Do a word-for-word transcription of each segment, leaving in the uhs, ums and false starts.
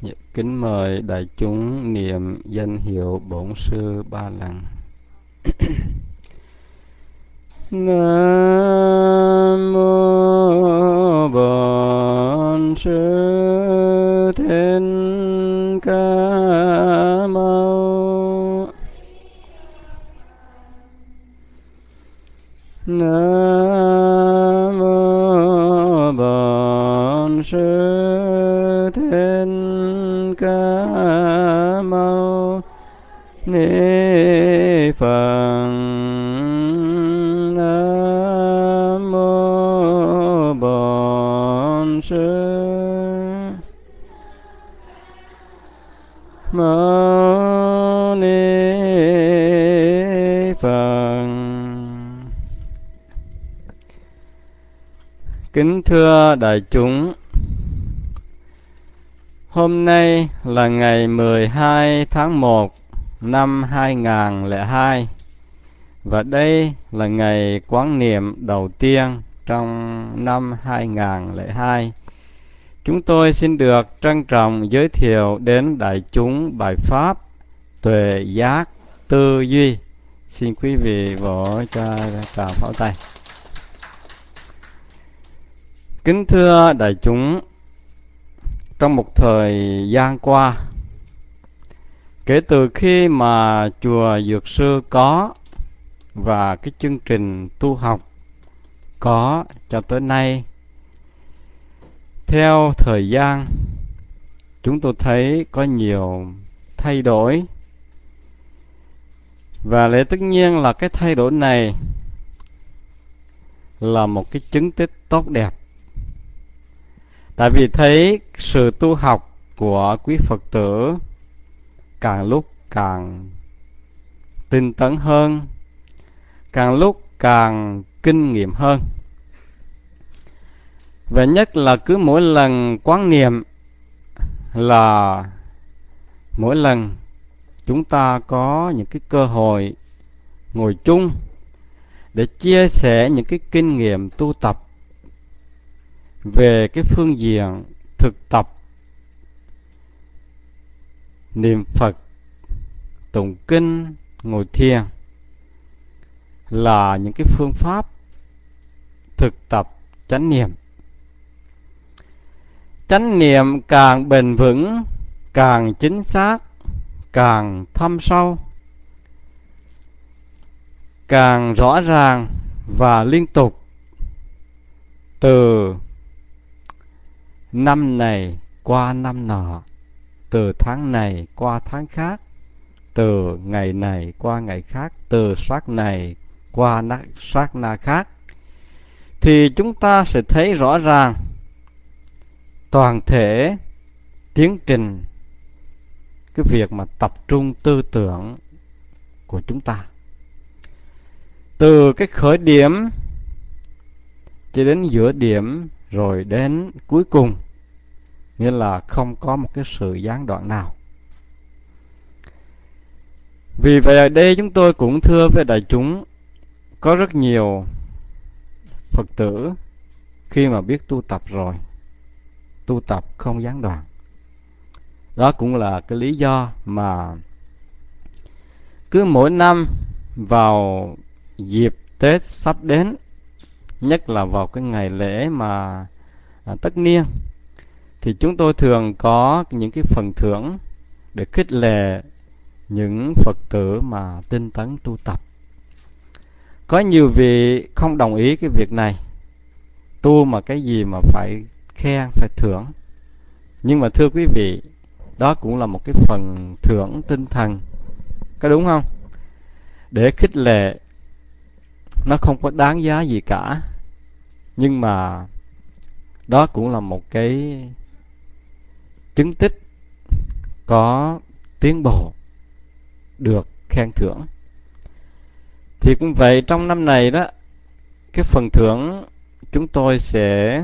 Kính mời đại chúng niệm danh hiệu Bổn Sư ba lần. Nam mô Bổn Sư Thích Ca Mâu. Nam mô Bổn Sư Thích Ca Mâu Ni Phật. Nam mô Bổn Sư Mâu Ni Phật. Kính thưa đại chúng, hôm nay là ngày mười hai tháng một năm hai nghìn không trăm lẻ hai và đây là ngày quán niệm đầu tiên trong năm hai nghìn không trăm lẻ hai. Chúng tôi xin được trân trọng giới thiệu đến đại chúng bài pháp Tuệ Giác Tư Duy. Xin quý vị vỗ cho tràng pháo tay. Kính thưa đại chúng, trong một thời gian qua, kể từ khi mà chùa Dược Sư có và cái chương trình tu học có cho tới nay, theo thời gian chúng tôi thấy có nhiều thay đổi, và lẽ tất nhiên là cái thay đổi này là một cái chứng tích tốt đẹp. Tại vì thấy sự tu học của quý Phật tử càng lúc càng tinh tấn hơn, càng lúc càng kinh nghiệm hơn. Và nhất là cứ mỗi lần quán niệm là mỗi lần chúng ta có những cái cơ hội ngồi chung để chia sẻ những cái kinh nghiệm tu tập về cái phương diện thực tập niệm Phật, tụng kinh, ngồi thiền, là những cái phương pháp thực tập chánh niệm. Chánh niệm càng bền vững, càng chính xác, càng thâm sâu, càng rõ ràng và liên tục, từ năm này qua năm nọ, từ tháng này qua tháng khác, từ ngày này qua ngày khác, từ sát này qua sát na khác, thì chúng ta sẽ thấy rõ ràng toàn thể tiến trình cái việc mà tập trung tư tưởng của chúng ta, từ cái khởi điểm cho đến giữa điểm rồi đến cuối cùng, nghĩa là không có một cái sự gián đoạn nào. Vì vậy ở đây chúng tôi cũng thưa với đại chúng, có rất nhiều Phật tử khi mà biết tu tập rồi, tu tập không gián đoạn. Đó cũng là cái lý do mà cứ mỗi năm vào dịp Tết sắp đến, nhất là vào cái ngày lễ mà à, tất niên, thì chúng tôi thường có những cái phần thưởng để khích lệ những Phật tử mà tinh tấn tu tập. Có nhiều vị không đồng ý cái việc này, tu mà cái gì mà phải khen, phải thưởng. Nhưng mà thưa quý vị, đó cũng là một cái phần thưởng tinh thần, có đúng không? Để khích lệ, nó không có đáng giá gì cả, nhưng mà đó cũng là một cái chứng tích có tiến bộ, được khen thưởng. Thì cũng vậy, trong năm này đó, cái phần thưởng chúng tôi sẽ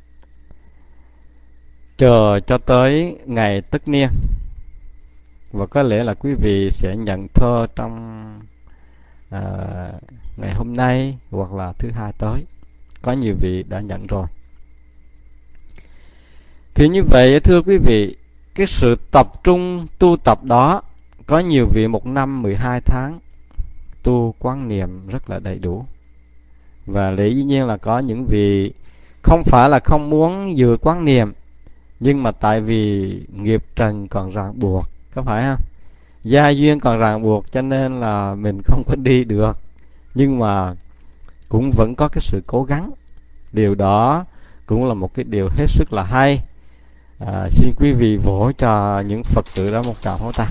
chờ cho tới ngày tất niên, và có lẽ là quý vị sẽ nhận thơ trong à, ngày hôm nay hoặc là thứ hai tới. Có nhiều vị đã nhận rồi. Thì như vậy thưa quý vị, cái sự tập trung tu tập đó, có nhiều vị một năm mười hai tháng tu quán niệm rất là đầy đủ. Và lẽ dĩ nhiên là có những vị không phải là không muốn dự quán niệm, nhưng mà tại vì nghiệp trần còn ràng buộc, có phải không? Gia duyên còn ràng buộc cho nên là mình không có đi được. Nhưng mà cũng vẫn có cái sự cố gắng. Điều đó cũng là một cái điều hết sức là hay. À, xin quý vị vỗ cho những Phật tử đó một tràng pháo tay.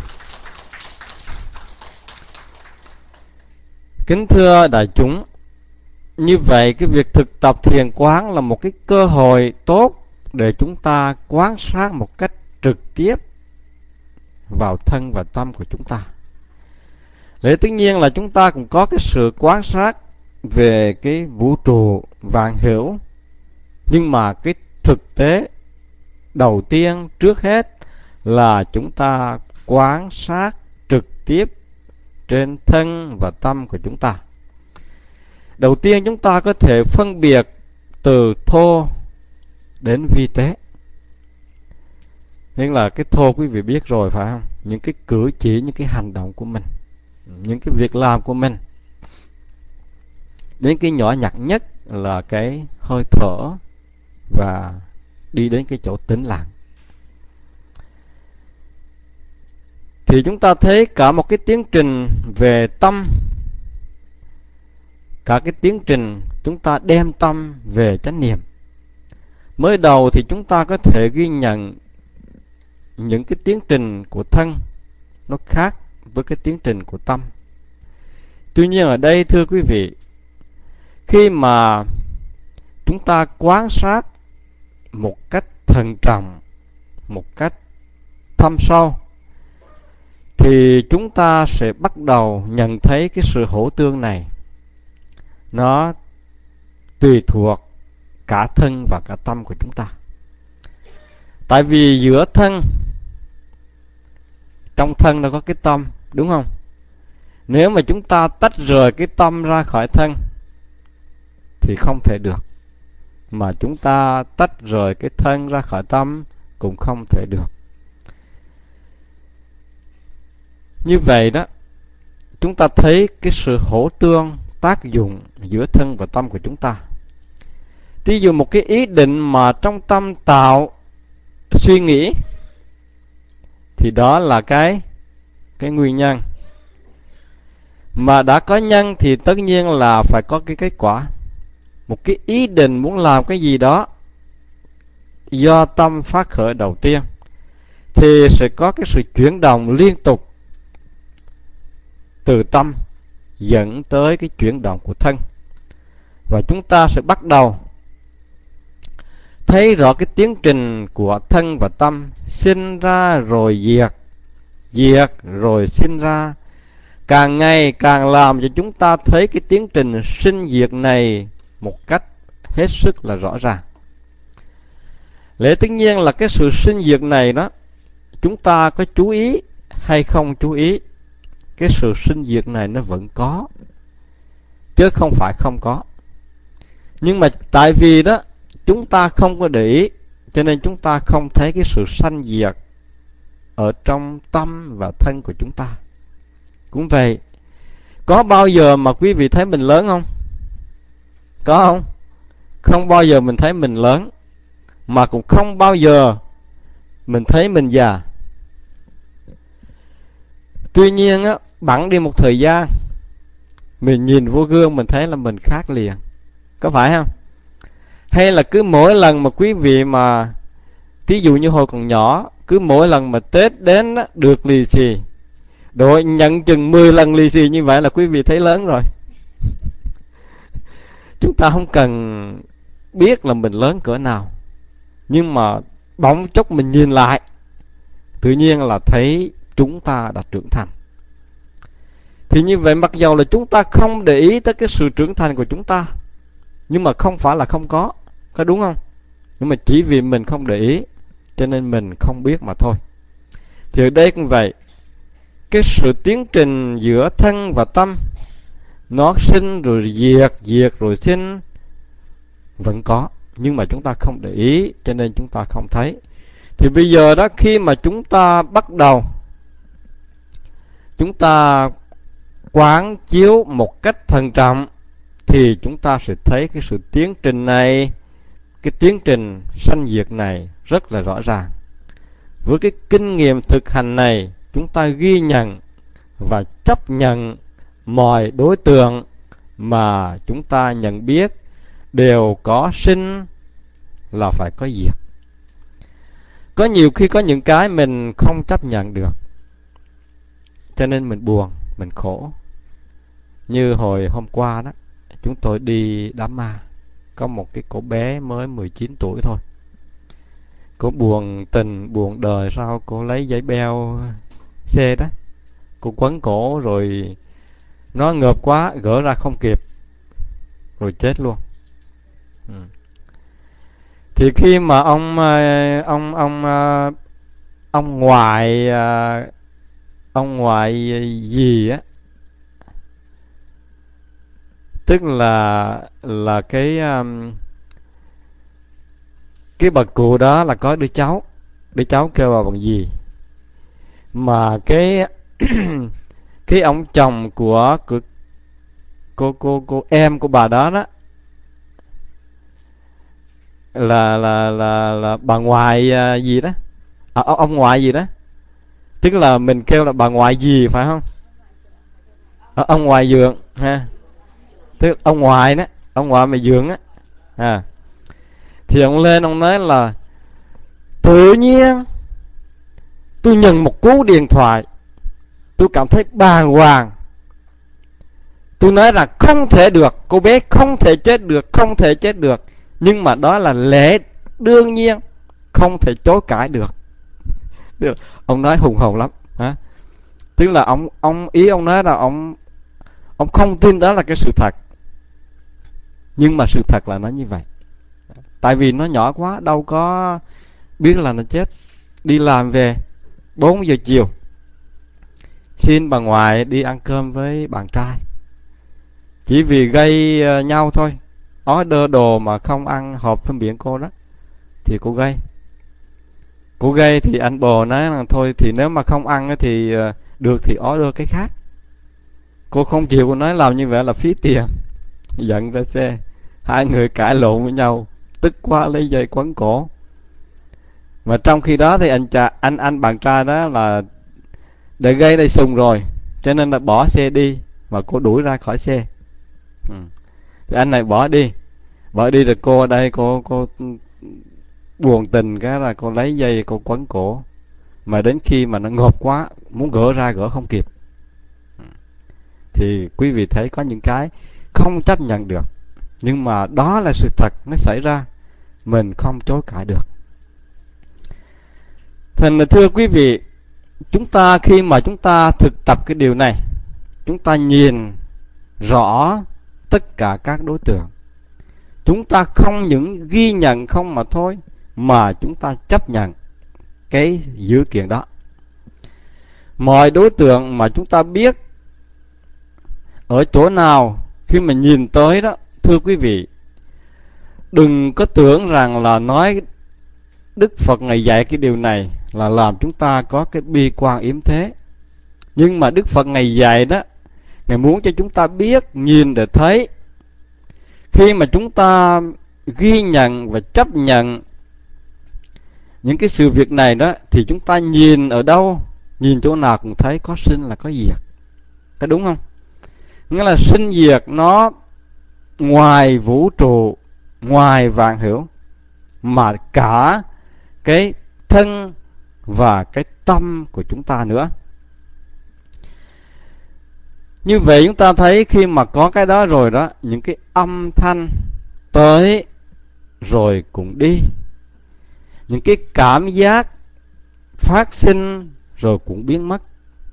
Kính thưa đại chúng, như vậy cái việc thực tập thiền quán là một cái cơ hội tốt để chúng ta quan sát một cách trực tiếp vào thân và tâm của chúng ta. Để tất nhiên là chúng ta cũng có cái sự quan sát về cái vũ trụ vạn hữu, nhưng mà cái thực tế đầu tiên trước hết là chúng ta quan sát trực tiếp trên thân và tâm của chúng ta. Đầu tiên chúng ta có thể phân biệt từ thô đến vi tế. Nên là cái thô quý vị biết rồi phải không? Những cái cử chỉ, những cái hành động của mình, những cái việc làm của mình. Đến cái nhỏ nhặt nhất là cái hơi thở và đi đến cái chỗ tĩnh lặng. Thì chúng ta thấy cả một cái tiến trình về tâm, cả cái tiến trình chúng ta đem tâm về chánh niệm. Mới đầu thì chúng ta có thể ghi nhận những cái tiến trình của thân nó khác với cái tiến trình của tâm. Tuy nhiên ở đây thưa quý vị, khi mà chúng ta quan sát một cách thận trọng, một cách thâm sâu, thì chúng ta sẽ bắt đầu nhận thấy cái sự hỗ tương này nó tùy thuộc cả thân và cả tâm của chúng ta. Tại vì giữa thân, trong thân nó có cái tâm, đúng không? Nếu mà chúng ta tách rời cái tâm ra khỏi thân thì không thể được. Mà chúng ta tách rời cái thân ra khỏi tâm cũng không thể được. Như vậy đó, chúng ta thấy cái sự hỗ tương tác dụng giữa thân và tâm của chúng ta. Ví dụ một cái ý định mà trong tâm tạo suy nghĩ thì đó là cái cái nguyên nhân. Mà đã có nhân thì tất nhiên là phải có cái kết quả. Một cái ý định muốn làm cái gì đó do tâm phát khởi đầu tiên thì sẽ có cái sự chuyển động liên tục từ tâm dẫn tới cái chuyển động của thân. Và chúng ta sẽ bắt đầu thấy rõ cái tiến trình của thân và tâm, sinh ra rồi diệt, diệt rồi sinh ra. Càng ngày càng làm cho chúng ta thấy cái tiến trình sinh diệt này một cách hết sức là rõ ràng. Lẽ tất nhiên là cái sự sinh diệt này đó, chúng ta có chú ý hay không chú ý, cái sự sinh diệt này nó vẫn có, chứ không phải không có. Nhưng mà tại vì đó chúng ta không có để ý, cho nên chúng ta không thấy cái sự sanh diệt ở trong tâm và thân của chúng ta. Cũng vậy, có bao giờ mà quý vị thấy mình lớn không? Có không? Không bao giờ mình thấy mình lớn, mà cũng không bao giờ mình thấy mình già. Tuy nhiên á, bẵng đi một thời gian, mình nhìn vô gương mình thấy là mình khác liền. Có phải không? Hay là cứ mỗi lần mà quý vị mà, ví dụ như hồi còn nhỏ, cứ mỗi lần mà Tết đến á, được lì xì, đội nhận chừng mười lần lì xì như vậy là quý vị thấy lớn rồi. Chúng ta không cần biết là mình lớn cỡ nào, nhưng mà bỗng chốc mình nhìn lại, tự nhiên là thấy chúng ta đã trưởng thành. Thì như vậy mặc dầu là chúng ta không để ý tới cái sự trưởng thành của chúng ta, nhưng mà không phải là không có, có đúng không? Nhưng mà chỉ vì mình không để ý cho nên mình không biết mà thôi. Thì ở đây cũng vậy, cái sự tiến trình giữa thân và tâm, nó sinh rồi diệt, diệt rồi sinh, vẫn có, nhưng mà chúng ta không để ý cho nên chúng ta không thấy. Thì bây giờ đó, khi mà chúng ta bắt đầu chúng ta quán chiếu một cách thận trọng, thì chúng ta sẽ thấy cái sự tiến trình này, cái tiến trình sanh diệt này rất là rõ ràng. Với cái kinh nghiệm thực hành này, chúng ta ghi nhận và chấp nhận mọi đối tượng mà chúng ta nhận biết đều có sinh là phải có diệt. Có nhiều khi có những cái mình không chấp nhận được, cho nên mình buồn, mình khổ. Như hồi hôm qua đó, chúng tôi đi đám ma, có một cái cô bé mới mười chín tuổi thôi. Cô buồn tình, buồn đời, sao cô lấy giấy beo xe đó, cô quấn cổ rồi nó ngợp quá, gỡ ra không kịp, rồi chết luôn. Ừ. Thì khi mà ông ông ông ông ngoại ông ngoại gì á, tức là là cái cái bà cụ đó là có đứa cháu, đứa cháu kêu bà bằng gì, mà cái cái ông chồng của, của cô cô cô em của bà đó đó là là là là bà ngoại gì đó, à, ông ngoại gì đó, tức là mình kêu là bà ngoại gì phải không? À, ông ngoại Dượng ha, tức ông ngoại đó, ông ngoại mày Dượng á. À, thì ông lên ông nói là tự nhiên tôi nhận một cú điện thoại, tôi cảm thấy bàng hoàng. Tôi nói rằng không thể được, cô bé không thể chết được, không thể chết được. Nhưng mà đó là lẽ đương nhiên, không thể chối cãi được. Được. Ông nói hùng hồn lắm. Hả? Tức là ông ông ý ông nói là ông ông không tin đó là cái sự thật. Nhưng mà sự thật là nó như vậy. Tại vì nó nhỏ quá, đâu có biết là nó chết. Đi làm về bốn giờ chiều, xin bà ngoại đi ăn cơm với bạn trai. Chỉ vì gây nhau thôi, order đồ mà không ăn hộp phân biển cô đó, thì cô gây. Cô gây thì anh bồ nói là thôi thì nếu mà không ăn thì được thì order cái khác. Cô không chịu, cô nói làm như vậy là phí tiền. Giận ra xe, hai người cãi lộn với nhau, tức quá lấy dây quấn cổ. Mà trong khi đó thì anh cha, anh anh bạn trai đó là để gây đây sùng rồi, cho nên là bỏ xe đi, mà cô đuổi ra khỏi xe. Ừ. Thì anh này bỏ đi, bỏ đi rồi cô ở đây cô cô buồn tình cái là cô lấy dây cô quấn cổ, mà đến khi mà nó ngộp quá, muốn gỡ ra gỡ không kịp. Thì quý vị thấy có những cái không chấp nhận được, nhưng mà đó là sự thật, nó xảy ra, mình không chối cãi được. Thành thưa quý vị, chúng ta khi mà chúng ta thực tập cái điều này, chúng ta nhìn rõ tất cả các đối tượng. Chúng ta không những ghi nhận không mà thôi, mà chúng ta chấp nhận cái dữ kiện đó. Mọi đối tượng mà chúng ta biết ở chỗ nào, khi mà nhìn tới đó, thưa quý vị, đừng có tưởng rằng là nói Đức Phật Ngài dạy cái điều này là làm chúng ta có cái bi quan yếm thế. Nhưng mà Đức Phật Ngài dạy đó, Ngài muốn cho chúng ta biết, nhìn để thấy. Khi mà chúng ta ghi nhận và chấp nhận những cái sự việc này đó, thì chúng ta nhìn ở đâu, nhìn chỗ nào cũng thấy có sinh là có diệt. Có đúng không? Nghĩa là sinh diệt nó ngoài vũ trụ, ngoài vạn hữu, mà cả cái thân và cái tâm của chúng ta nữa. Như vậy chúng ta thấy khi mà có cái đó rồi đó, những cái âm thanh tới rồi cũng đi, những cái cảm giác phát sinh rồi cũng biến mất.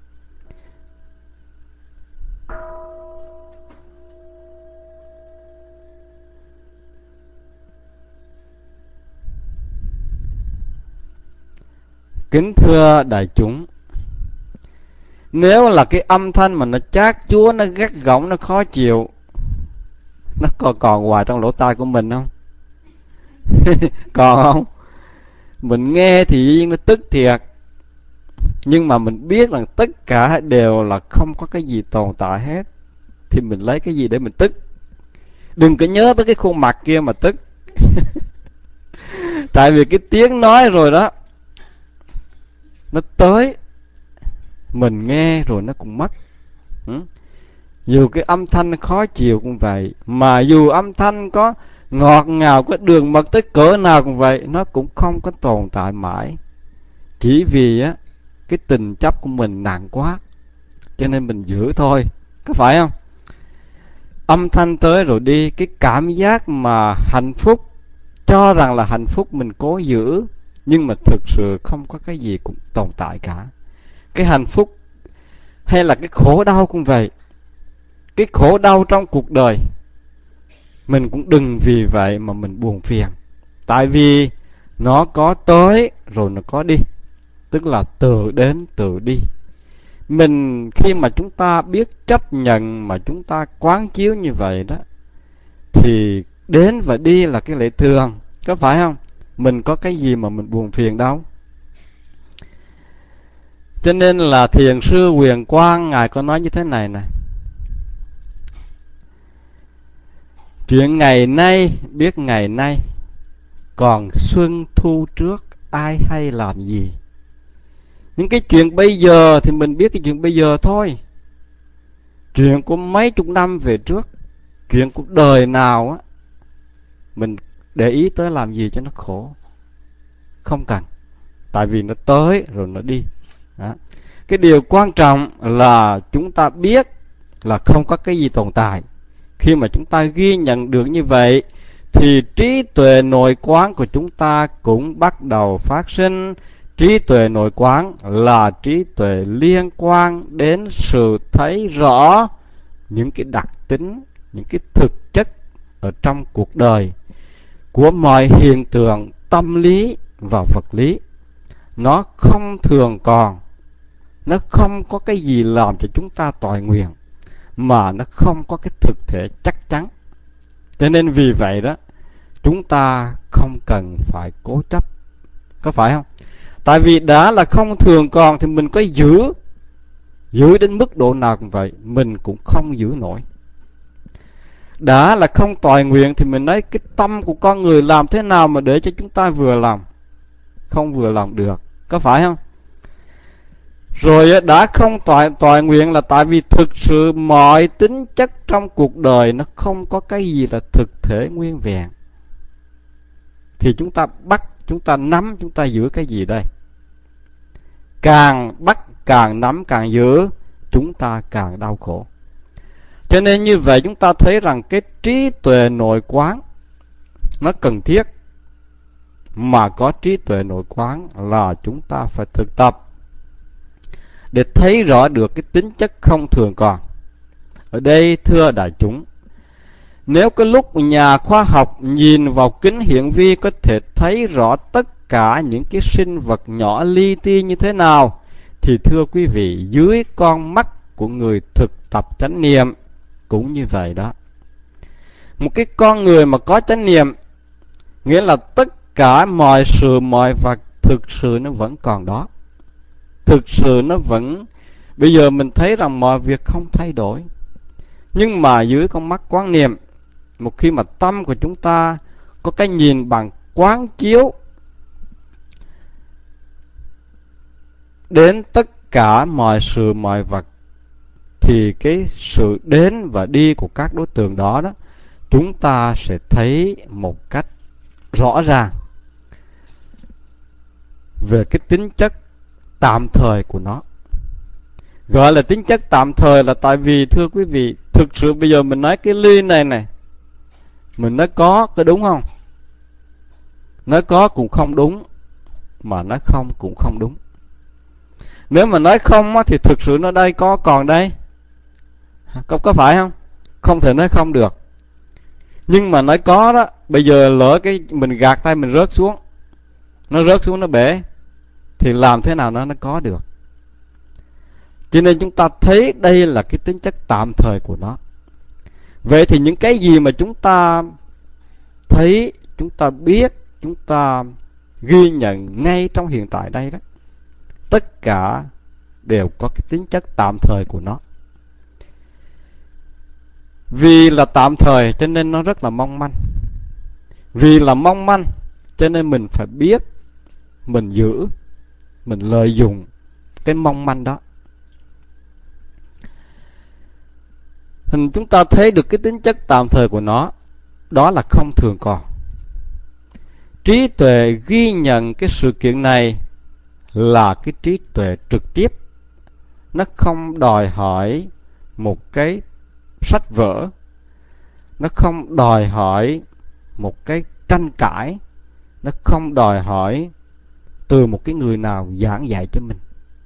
Kính thưa đại chúng, nếu là cái âm thanh mà nó chát chúa, nó gắt gỏng, nó khó chịu, nó còn còn hoài trong lỗ tai của mình không? Còn không? Mình nghe thì nó tức thiệt, nhưng mà mình biết rằng tất cả đều là không có cái gì tồn tại hết, thì mình lấy cái gì để mình tức? Đừng có nhớ tới cái khuôn mặt kia mà tức. Tại vì cái tiếng nói rồi đó, nó tới, mình nghe rồi nó cũng mất. ừ? Dù cái âm thanh khó chịu cũng vậy, mà dù âm thanh có ngọt ngào, có đường mật tới cỡ nào cũng vậy, nó cũng không có tồn tại mãi. Chỉ vì á cái tình chấp của mình nặng quá, cho nên mình giữ thôi, có phải không? Âm thanh tới rồi đi, cái cảm giác mà hạnh phúc, cho rằng là hạnh phúc mình cố giữ, nhưng mà thực sự không có cái gì cũng tồn tại cả. Cái hạnh phúc hay là cái khổ đau cũng vậy. Cái khổ đau trong cuộc đời, mình cũng đừng vì vậy mà mình buồn phiền. Tại vì nó có tới rồi nó có đi, tức là tự đến tự đi. Mình khi mà chúng ta biết chấp nhận, mà chúng ta quán chiếu như vậy đó, thì đến và đi là cái lệ thường, có phải không? Mình có cái gì mà mình buồn phiền đâu. Cho nên là thiền sư Huyền Quang ngài có nói như thế này nè: chuyện ngày nay biết ngày nay, còn xuân thu trước ai hay làm gì. Những cái chuyện bây giờ thì mình biết cái chuyện bây giờ thôi. Chuyện của mấy chục năm về trước, chuyện cuộc đời nào á, mình để ý tới làm gì cho nó khổ. Không cần. Tại vì nó tới rồi nó đi. Đó. Cái điều quan trọng là chúng ta biết là không có cái gì tồn tại. Khi mà chúng ta ghi nhận được như vậy, thì trí tuệ nội quán của chúng ta cũng bắt đầu phát sinh. Trí tuệ nội quán là trí tuệ liên quan đến sự thấy rõ những cái đặc tính, những cái thực chất ở trong cuộc đời của mọi hiện tượng tâm lý và vật lý. Nó không thường còn, nó không có cái gì làm cho chúng ta toại nguyện, mà nó không có cái thực thể chắc chắn. Cho nên vì vậy đó, chúng ta không cần phải cố chấp, có phải không? Tại vì đã là không thường còn thì mình có giữ, giữ đến mức độ nào cũng vậy, mình cũng không giữ nổi. Đã là không toại nguyện thì mình nói cái tâm của con người làm thế nào mà để cho chúng ta vừa lòng? Không vừa lòng được, có phải không? Rồi đã không toại, toại nguyện là tại vì thực sự mọi tính chất trong cuộc đời nó không có cái gì là thực thể nguyên vẹn. Thì chúng ta bắt, chúng ta nắm, chúng ta giữ cái gì đây? Càng bắt, càng nắm, càng giữ, chúng ta càng đau khổ. Cho nên như vậy chúng ta thấy rằng cái trí tuệ nội quán nó cần thiết. Mà có trí tuệ nội quán là chúng ta phải thực tập để thấy rõ được cái tính chất không thường còn. Ở đây thưa đại chúng, nếu cái lúc nhà khoa học nhìn vào kính hiển vi có thể thấy rõ tất cả những cái sinh vật nhỏ li ti như thế nào, thì thưa quý vị, dưới con mắt của người thực tập chánh niệm cũng như vậy đó. Một cái con người mà có chánh niệm, nghĩa là tất cả mọi sự mọi vật thực sự nó vẫn còn đó. Thực sự nó vẫn, bây giờ mình thấy rằng mọi việc không thay đổi. Nhưng mà dưới con mắt quán niệm, một khi mà tâm của chúng ta có cái nhìn bằng quán chiếu đến tất cả mọi sự mọi vật, thì cái sự đến và đi của các đối tượng đó đó, chúng ta sẽ thấy một cách rõ ràng về cái tính chất tạm thời của nó. Gọi là tính chất tạm thời là tại vì thưa quý vị, thực sự bây giờ mình nói cái ly này này, mình nói có, có đúng không? Nói có cũng không đúng, mà nói không cũng không đúng. Nếu mà nói không á, thì thực sự nó đây có còn đây, có, có phải không? Không thể nói không được. Nhưng mà nói có đó, bây giờ lỡ cái mình gạt tay mình rớt xuống, nó rớt xuống nó bể, thì làm thế nào nó nó có được? Cho nên chúng ta thấy đây là cái tính chất tạm thời của nó. Vậy thì những cái gì mà chúng ta thấy, chúng ta biết, chúng ta ghi nhận ngay trong hiện tại đây đó, tất cả đều có cái tính chất tạm thời của nó. Vì là tạm thời cho nên nó rất là mong manh. Vì là mong manh cho nên mình phải biết, mình giữ, mình lợi dụng cái mong manh đó. Thì chúng ta thấy được cái tính chất tạm thời của nó, đó là không thường còn. Trí tuệ ghi nhận cái sự kiện này là cái trí tuệ trực tiếp. Nó không đòi hỏi một cái sách vở, nó không đòi hỏi một cái tranh cãi, nó không đòi hỏi từ một cái người nào giảng dạy cho mình,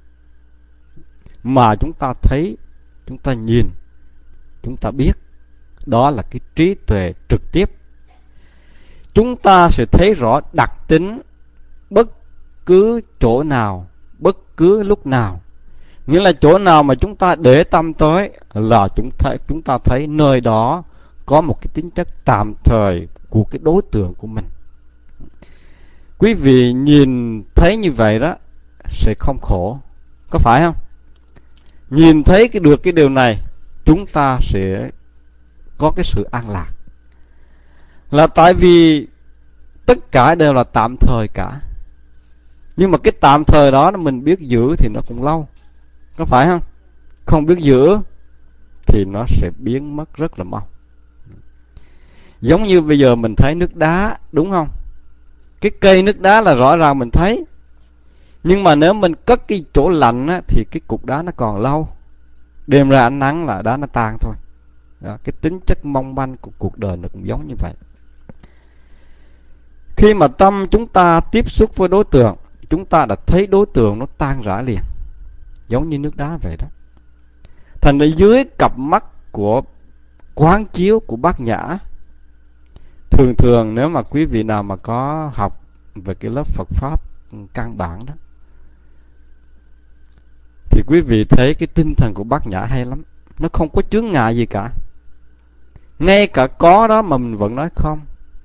mà chúng ta thấy, chúng ta nhìn, chúng ta biết. Đó là cái trí tuệ trực tiếp. Chúng ta sẽ thấy rõ đặc tính bất cứ chỗ nào, bất cứ lúc nào. Nghĩa là chỗ nào mà chúng ta để tâm tới là chúng ta, chúng ta thấy nơi đó có một cái tính chất tạm thời của cái đối tượng của mình. Quý vị nhìn thấy như vậy đó sẽ không khổ, có phải không? Nhìn thấy cái được cái điều này, chúng ta sẽ có cái sự an lạc. Là tại vì tất cả đều là tạm thời cả. Nhưng mà cái tạm thời đó mình biết giữ thì nó cũng lâu, có phải không? Không biết giữ thì nó sẽ biến mất rất là mau. Giống như bây giờ mình thấy nước đá, đúng không? Cái cây nước đá là rõ ràng mình thấy. Nhưng mà nếu mình cất cái chỗ lạnh á, thì cái cục đá nó còn lâu. Đêm ra ánh nắng là đá nó tan thôi. Đó, cái tính chất mong manh của cuộc đời nó cũng giống như vậy. Khi mà tâm chúng ta tiếp xúc với đối tượng, chúng ta đã thấy đối tượng nó tan rã liền, giống như nước đá vậy đó. Thành ở dưới cặp mắt của quán chiếu của Bát Nhã, thường thường nếu mà quý vị nào mà có học về cái lớp Phật Pháp căn bản đó, thì quý vị thấy cái tinh thần của Bát Nhã hay lắm. Nó không có chướng ngại gì cả. Ngay cả có đó mà mình vẫn nói không.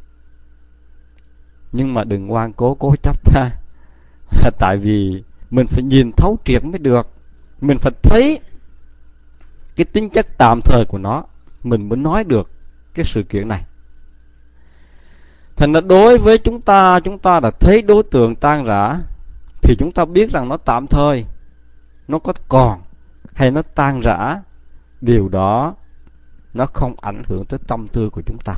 Nhưng mà đừng ngoan cố cố chấp ha. Tại vì mình phải nhìn thấu triệt mới được. Mình phải thấy cái tính chất tạm thời của nó, mình mới nói được cái sự kiện này. Thành ra đối với chúng ta, chúng ta đã thấy đối tượng tan rã, thì chúng ta biết rằng nó tạm thời, nó có còn hay nó tan rã, điều đó nó không ảnh hưởng tới tâm tư của chúng ta.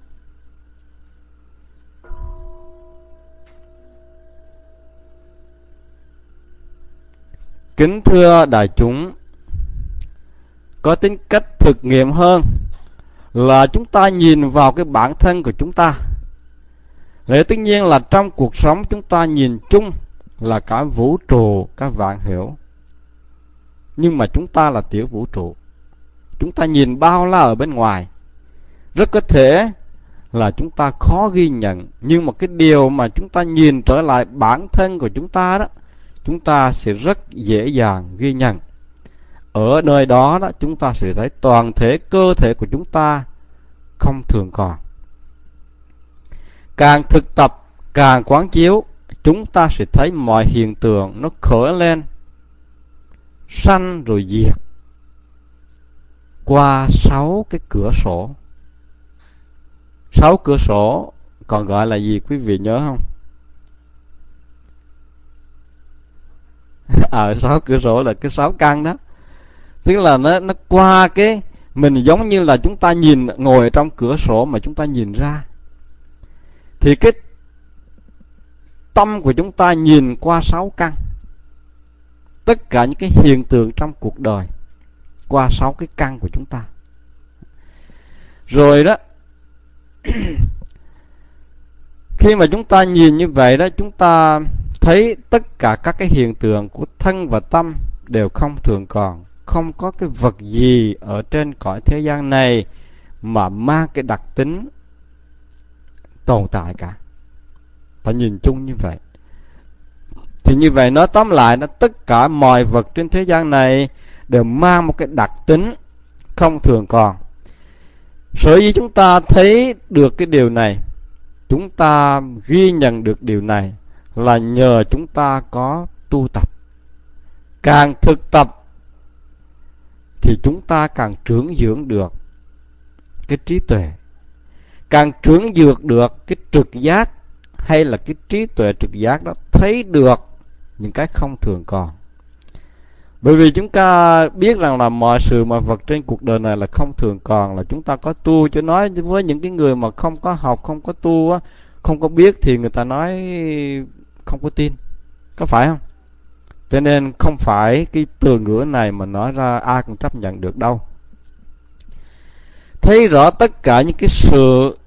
Kính thưa đại chúng, có tính cách thực nghiệm hơn là chúng ta nhìn vào cái bản thân của chúng ta. Lẽ tất nhiên là trong cuộc sống chúng ta nhìn chung là cả vũ trụ, các vạn hiểu. Nhưng mà chúng ta là tiểu vũ trụ. Chúng ta nhìn bao la ở bên ngoài, rất có thể là chúng ta khó ghi nhận. Nhưng mà cái điều mà chúng ta nhìn trở lại bản thân của chúng ta đó, chúng ta sẽ rất dễ dàng ghi nhận. Ở nơi đó, đó chúng ta sẽ thấy toàn thể cơ thể của chúng ta không thường còn. Càng thực tập, càng quán chiếu, chúng ta sẽ thấy mọi hiện tượng nó khởi lên, sanh rồi diệt qua sáu cái cửa sổ. Sáu cửa sổ còn gọi là gì quý vị nhớ không? Ở à, sáu cửa sổ là cái sáu căn đó. Tức là nó nó qua cái, mình giống như là chúng ta nhìn ngồi trong cửa sổ mà chúng ta nhìn ra. Thì cái tâm của chúng ta nhìn qua sáu căn, tất cả những cái hiện tượng trong cuộc đời qua sáu cái căn của chúng ta. Rồi đó, khi mà chúng ta nhìn như vậy đó, chúng ta thấy tất cả các cái hiện tượng của thân và tâm đều không thường còn. Không có cái vật gì ở trên cõi thế gian này mà mang cái đặc tính tồn tại cả. Phải nhìn chung như vậy. Thì như vậy nói tóm lại là tất cả mọi vật trên thế gian này đều mang một cái đặc tính không thường còn. Sở dĩ chúng ta thấy được cái điều này, chúng ta ghi nhận được điều này, là nhờ chúng ta có tu tập. Càng thực tập thì chúng ta càng trưởng dưỡng được cái trí tuệ, càng trưởng dưỡng được cái trực giác, hay là cái trí tuệ trực giác đó thấy được những cái không thường còn. Bởi vì chúng ta biết rằng là mọi sự mọi vật trên cuộc đời này là không thường còn, là chúng ta có tu. Chứ nói với những cái người mà không có học, không có tu á, không có biết thì người ta nói không có tin, có phải không? Cho nên không phải cái từ ngữ này mà nói ra ai cũng chấp nhận được đâu. Thấy rõ tất cả những cái sự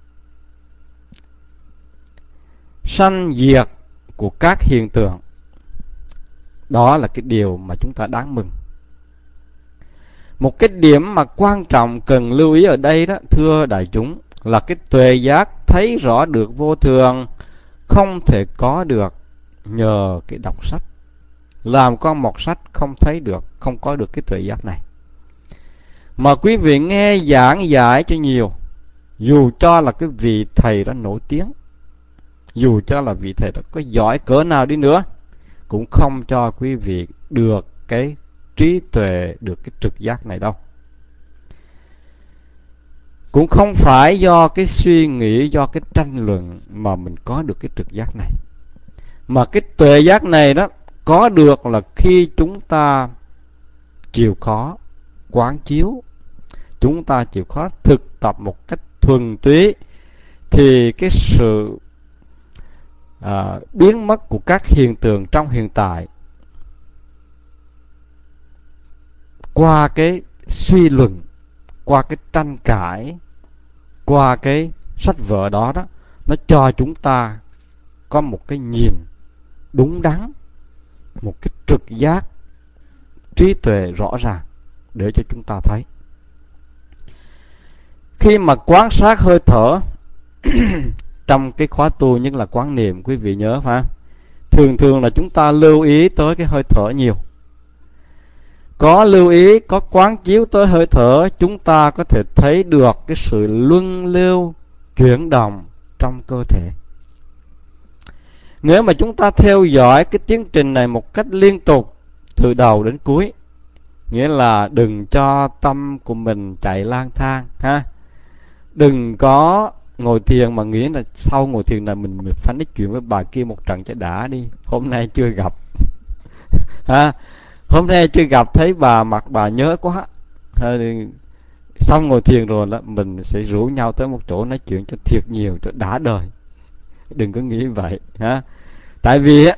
sanh diệt của các hiện tượng, đó là cái điều mà chúng ta đáng mừng. Một cái điểm mà quan trọng cần lưu ý ở đây đó, thưa đại chúng, là cái tuệ giác thấy rõ được vô thường không thể có được nhờ cái đọc sách. Làm con mọt sách không thấy được, không có được cái tuệ giác này. Mà quý vị nghe giảng giải cho nhiều, dù cho là cái vị thầy đó nổi tiếng, dù cho là vị thầy đó có giỏi cỡ nào đi nữa, cũng không cho quý vị được cái trí tuệ, được cái trực giác này đâu. Cũng không phải do cái suy nghĩ, do cái tranh luận mà mình có được cái trực giác này. Mà cái tuệ giác này đó có được là khi chúng ta chịu khó quán chiếu, chúng ta chịu khó thực tập một cách thuần túy, thì cái sự à, biến mất của các hiện tượng trong hiện tại qua cái suy luận, qua cái tranh cãi, qua cái sách vở đó đó, nó cho chúng ta có một cái nhìn đúng đắn, một cái trực giác, trí tuệ rõ ràng để cho chúng ta thấy. Khi mà quan sát hơi thở trong cái khóa tu, nhất là quán niệm, quý vị nhớ phải không? Thường thường là chúng ta lưu ý tới cái hơi thở nhiều. Có lưu ý, có quán chiếu tới hơi thở, chúng ta có thể thấy được cái sự luân lưu, chuyển động trong cơ thể. Nếu mà chúng ta theo dõi cái tiến trình này một cách liên tục từ đầu đến cuối, nghĩa là đừng cho tâm của mình chạy lang thang ha. Đừng có ngồi thiền mà nghĩ là sau ngồi thiền là mình, mình phải nói chuyện với bà kia một trận cho đã đi, hôm nay chưa gặp ha, hôm nay chưa gặp thấy bà mặt bà nhớ quá. Xong ngồi thiền rồi là mình sẽ rủ nhau tới một chỗ nói chuyện cho thiệt nhiều, cho đã đời. Đừng có nghĩ vậy ha. Tại vì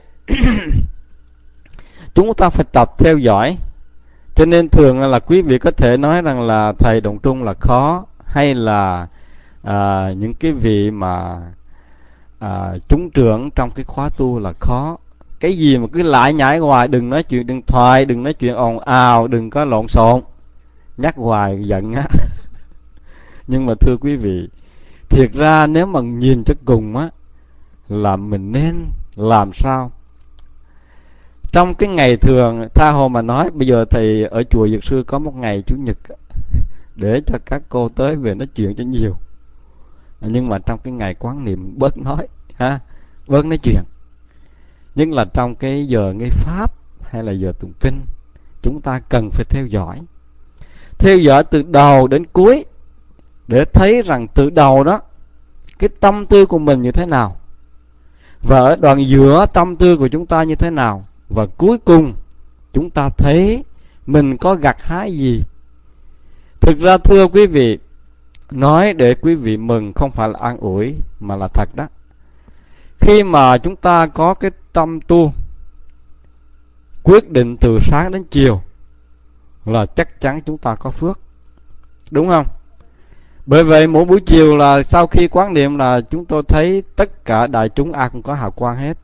chúng ta phải tập theo dõi. Cho nên thường là quý vị có thể nói rằng là thầy Đồng Trung là khó, hay là à, những cái vị mà à, chúng trưởng trong cái khóa tu là khó. Cái gì mà cứ lại nhảy hoài, đừng nói chuyện điện thoại, đừng nói chuyện ồn ào, đừng có lộn xộn, nhắc hoài giận á. Nhưng mà thưa quý vị, thiệt ra nếu mà nhìn cho cùng á, là mình nên làm sao trong cái ngày thường. Tha hồ mà nói, bây giờ thầy ở chùa Dược Sư có một ngày Chủ nhật để cho các cô tới về nói chuyện cho nhiều. Nhưng mà trong cái ngày quán niệm bớt nói ha, bớt nói chuyện. Nhưng là trong cái giờ nghe pháp hay là giờ tụng kinh, chúng ta cần phải theo dõi. Theo dõi từ đầu đến cuối, để thấy rằng từ đầu đó cái tâm tư của mình như thế nào, và ở đoạn giữa tâm tư của chúng ta như thế nào, và cuối cùng chúng ta thấy mình có gặt hái gì. Thực ra thưa quý vị, nói để quý vị mừng không phải là an ủi, mà là thật đó. Khi mà chúng ta có cái tâm tu quyết định từ sáng đến chiều là chắc chắn chúng ta có phước, đúng không? Bởi vậy mỗi buổi chiều là sau khi quán niệm là chúng tôi thấy tất cả đại chúng ai cũng có hào quang hết.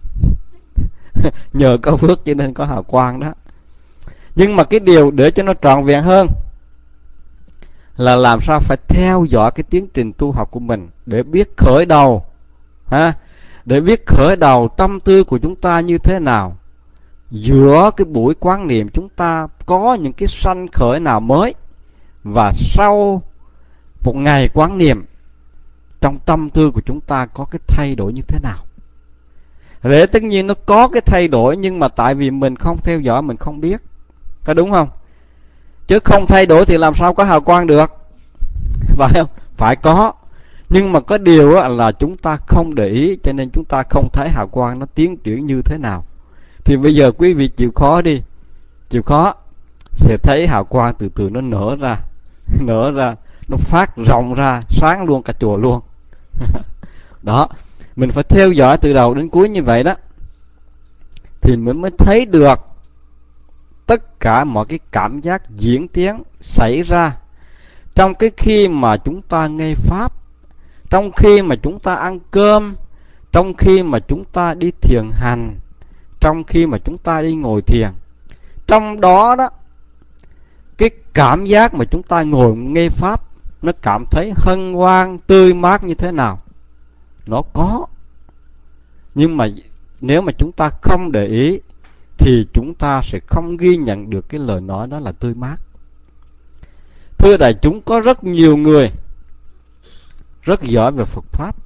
Nhờ có phước cho nên có hào quang đó. Nhưng mà cái điều để cho nó trọn vẹn hơn là làm sao phải theo dõi cái tiến trình tu học của mình, để biết khởi đầu ha, để biết khởi đầu tâm tư của chúng ta như thế nào. Giữa cái buổi quán niệm chúng ta có những cái sanh khởi nào mới, và sau một ngày quán niệm trong tâm tư của chúng ta có cái thay đổi như thế nào. Rễ tất nhiên nó có cái thay đổi, nhưng mà tại vì mình không theo dõi, mình không biết. Có đúng không? Chứ không thay đổi thì làm sao có hào quang được, phải không? Phải có. Nhưng mà có điều là chúng ta không để ý, cho nên chúng ta không thấy hào quang nó tiến triển như thế nào. Thì bây giờ quý vị chịu khó đi, chịu khó sẽ thấy hào quang từ từ nó nở ra, nở ra, nó phát rộng ra, sáng luôn cả chùa luôn. Đó, mình phải theo dõi từ đầu đến cuối như vậy đó, thì mình mới thấy được tất cả mọi cái cảm giác diễn tiến xảy ra trong cái khi mà chúng ta nghe Pháp, trong khi mà chúng ta ăn cơm, trong khi mà chúng ta đi thiền hành, trong khi mà chúng ta đi ngồi thiền. Trong đó đó, cái cảm giác mà chúng ta ngồi nghe Pháp, nó cảm thấy hân hoan, tươi mát như thế nào, nó có. Nhưng mà nếu mà chúng ta không để ý thì chúng ta sẽ không ghi nhận được cái lời nói đó là tươi mát. Thưa đại chúng, có rất nhiều người rất giỏi về Phật Pháp,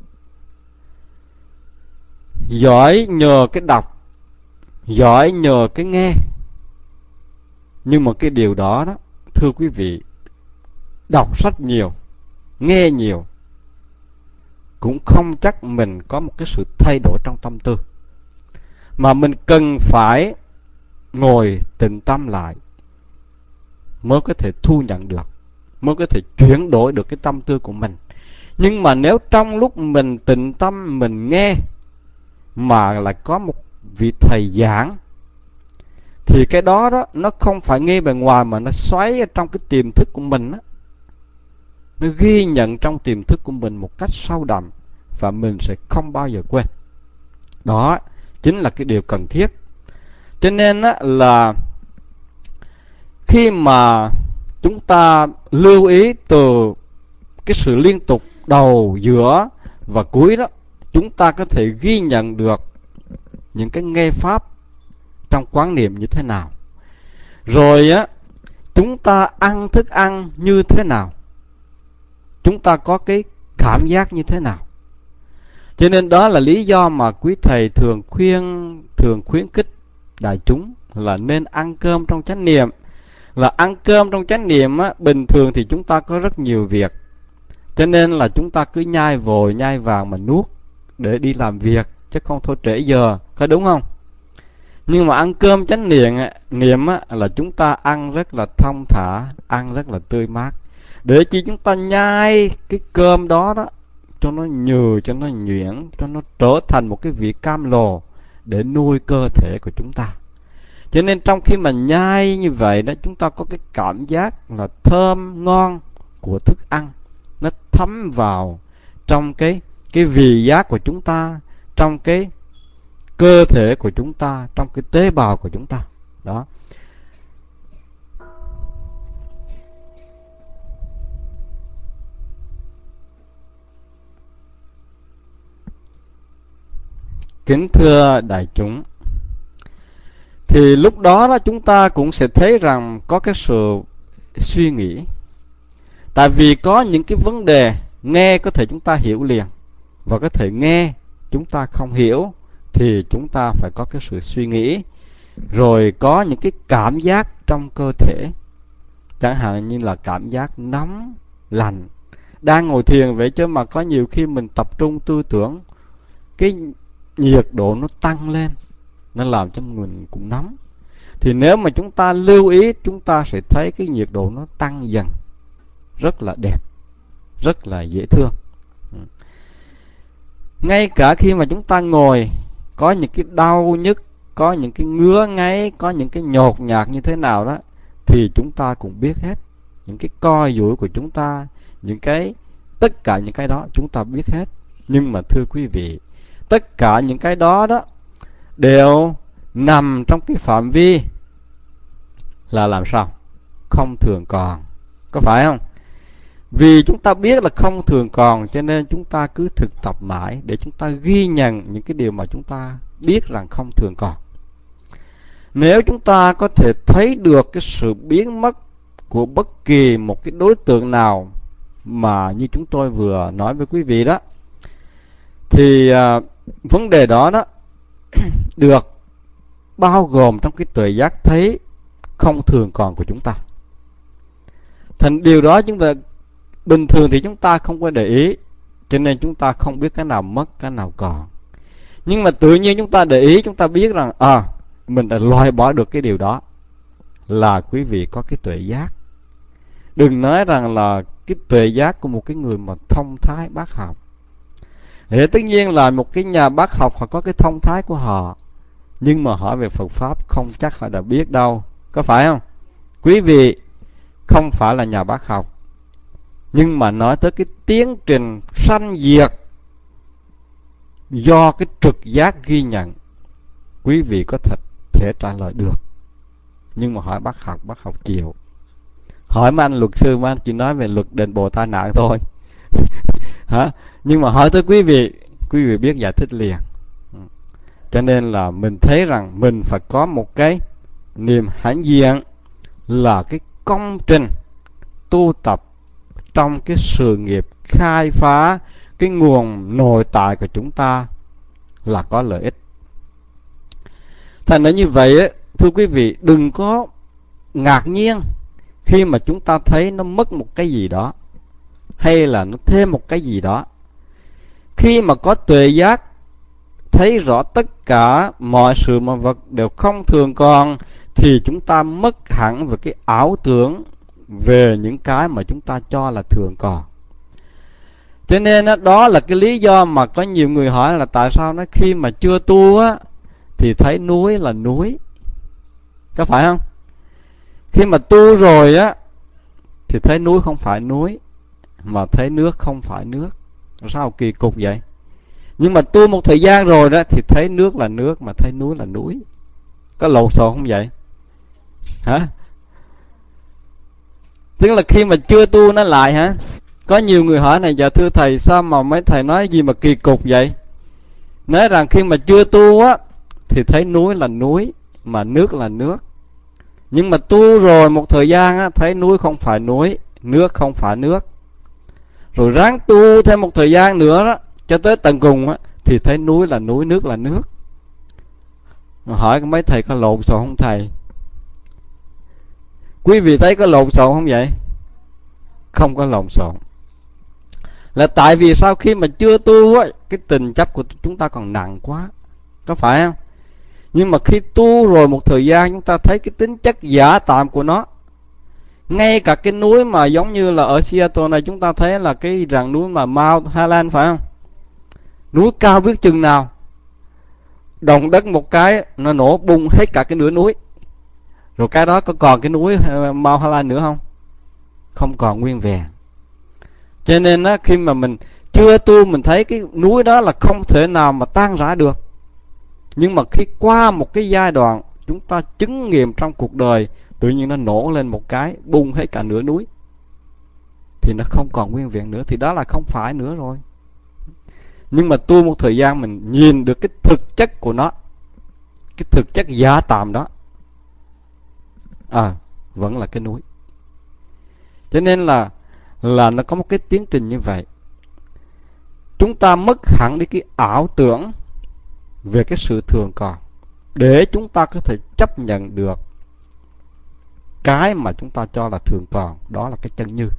giỏi nhờ cái đọc, giỏi nhờ cái nghe. Nhưng mà cái điều đó đó, thưa quý vị, đọc sách nhiều, nghe nhiều, cũng không chắc mình có một cái sự thay đổi trong tâm tư. Mà mình cần phải ngồi tĩnh tâm lại mới có thể thu nhận được, mới có thể chuyển đổi được cái tâm tư của mình. Nhưng mà nếu trong lúc mình tĩnh tâm mình nghe mà lại có một vị thầy giảng, thì cái đó đó nó không phải nghe bề ngoài mà nó xoáy ở trong cái tiềm thức của mình đó. Nó ghi nhận trong tiềm thức của mình một cách sâu đậm, và mình sẽ không bao giờ quên. Đó chính là cái điều cần thiết. Cho nên á, là khi mà chúng ta lưu ý từ cái sự liên tục đầu, giữa và cuối đó, chúng ta có thể ghi nhận được những cái nghe Pháp trong quán niệm như thế nào. Rồi á, chúng ta ăn thức ăn như thế nào, chúng ta có cái cảm giác như thế nào. Cho nên đó là lý do mà quý thầy thường khuyên, thường khuyến khích đại chúng là nên ăn cơm trong chánh niệm. Là ăn cơm trong chánh niệm á, bình thường thì chúng ta có rất nhiều việc, cho nên là chúng ta cứ nhai vội, nhai vàng mà nuốt để đi làm việc, chứ không thôi trễ giờ, có đúng không? Nhưng mà ăn cơm chánh niệm, niệm á, là chúng ta ăn rất là thong thả, ăn rất là tươi mát. Để chi chúng ta nhai cái cơm đó đó cho nó nhừ, cho nó nhuyễn, cho nó trở thành một cái vị cam lồ để nuôi cơ thể của chúng ta. Cho nên trong khi mà nhai như vậy đó, chúng ta có cái cảm giác là thơm ngon của thức ăn, nó thấm vào trong cái cái vị giác của chúng ta, trong cái cơ thể của chúng ta, trong cái tế bào của chúng ta. Đó. Kính thưa đại chúng, thì lúc đó đó chúng ta cũng sẽ thấy rằng có cái sự suy nghĩ. Tại vì có những cái vấn đề nghe có thể chúng ta hiểu liền, và có thể nghe chúng ta không hiểu, thì chúng ta phải có cái sự suy nghĩ. Rồi có những cái cảm giác trong cơ thể, chẳng hạn như là cảm giác nóng, lạnh. Đang ngồi thiền vậy chứ mà có nhiều khi mình tập trung tư tưởng, cái nhiệt độ nó tăng lên, nó làm cho mình cũng nóng. Thì nếu mà chúng ta lưu ý, chúng ta sẽ thấy cái nhiệt độ nó tăng dần, rất là đẹp, rất là dễ thương. Ngay cả khi mà chúng ta ngồi, có những cái đau nhức, có những cái ngứa ngáy, có những cái nhột nhạt như thế nào đó, thì chúng ta cũng biết hết. Những cái co duỗi của chúng ta, những cái tất cả những cái đó chúng ta biết hết. Nhưng mà thưa quý vị, tất cả những cái đó đó đều nằm trong cái phạm vi là làm sao? Không thường còn. Có phải không? Vì chúng ta biết là không thường còn, cho nên chúng ta cứ thực tập mãi để chúng ta ghi nhận những cái điều mà chúng ta biết rằng không thường còn. Nếu chúng ta có thể thấy được cái sự biến mất của bất kỳ một cái đối tượng nào mà như chúng tôi vừa nói với quý vị đó, thì à, vấn đề đó đó được bao gồm trong cái tuệ giác thấy không thường còn của chúng ta. Thành điều đó chúng ta bình thường thì chúng ta không có để ý, cho nên chúng ta không biết cái nào mất, cái nào còn. Nhưng mà tự nhiên chúng ta để ý, chúng ta biết rằng à, mình đã loại bỏ được cái điều đó, là quý vị có cái tuệ giác. Đừng nói rằng là cái tuệ giác của một cái người mà thông thái bác học. Thế tất nhiên là một cái nhà bác học họ có cái thông thái của họ, nhưng mà hỏi về Phật Pháp không chắc họ đã biết đâu. Có phải không? Quý vị không phải là nhà bác học, nhưng mà nói tới cái tiến trình sanh diệt do cái trực giác ghi nhận, quý vị có thật thể trả lời được. Nhưng mà hỏi bác học, bác học chịu. Hỏi mấy anh luật sư, mấy anh chỉ nói về luật đền bù tai nạn thôi. Hả? Nhưng mà hỏi tới quý vị, quý vị biết giải thích liền. Cho nên là mình thấy rằng mình phải có một cái niềm hãnh diện, là cái công trình tu tập trong cái sự nghiệp khai phá cái nguồn nội tại của chúng ta là có lợi ích. Thành ra như vậy ấy, thưa quý vị, đừng có ngạc nhiên khi mà chúng ta thấy nó mất một cái gì đó, hay là nó thêm một cái gì đó. Khi mà có tuệ giác thấy rõ tất cả mọi sự mọi vật đều không thường còn, thì chúng ta mất hẳn về cái ảo tưởng về những cái mà chúng ta cho là thường còn. Cho nên đó, đó là cái lý do mà có nhiều người hỏi là tại sao nó khi mà chưa tu á thì thấy núi là núi. Có phải không? Khi mà tu rồi á thì thấy núi không phải núi, mà thấy nước không phải nước. Sao kỳ cục vậy? Nhưng mà tu một thời gian rồi đó thì thấy nước là nước, mà thấy núi là núi. Có lộn xộn không vậy? Hả? Tức là khi mà chưa tu nó lại hả? Có nhiều người hỏi này, dạ thưa thầy, sao mà mấy thầy nói gì mà kỳ cục vậy? Nói rằng khi mà chưa tu á thì thấy núi là núi, mà nước là nước. Nhưng mà tu rồi một thời gian á, thấy núi không phải núi, nước không phải nước. Rồi ráng tu thêm một thời gian nữa đó, cho tới tận cùng á, thì thấy núi là núi, nước là nước. Hỏi mấy thầy có lộn xộn không thầy? Quý vị thấy có lộn xộn không vậy? Không có lộn xộn. Là tại vì sau khi mà chưa tu á, cái tình chấp của chúng ta còn nặng quá. Có phải không? Nhưng mà khi tu rồi một thời gian, chúng ta thấy cái tính chất giả tạm của nó. Ngay cả cái núi mà giống như là ở Seattle này, chúng ta thấy là cái rặng núi mà Mount Highland, phải không? Núi cao biết chừng nào, động đất một cái nó nổ bung hết cả cái nửa núi. Rồi cái đó có còn cái núi Mount Highland nữa không? Không còn nguyên vẹn. Cho nên á, khi mà mình chưa tu, mình thấy cái núi đó là không thể nào mà tan rã được. Nhưng mà khi qua một cái giai đoạn chúng ta chứng nghiệm trong cuộc đời, tự nhiên nó nổ lên một cái, bung hết cả nửa núi, thì nó không còn nguyên vẹn nữa, thì đó là không phải nữa rồi. Nhưng mà tu một thời gian mình nhìn được cái thực chất của nó, cái thực chất giả tạm đó, à, vẫn là cái núi. Cho nên là là nó có một cái tiến trình như vậy. Chúng ta mất hẳn đi cái ảo tưởng về cái sự thường còn, để chúng ta có thể chấp nhận được cái mà chúng ta cho là thường còn, đó là cái chân như.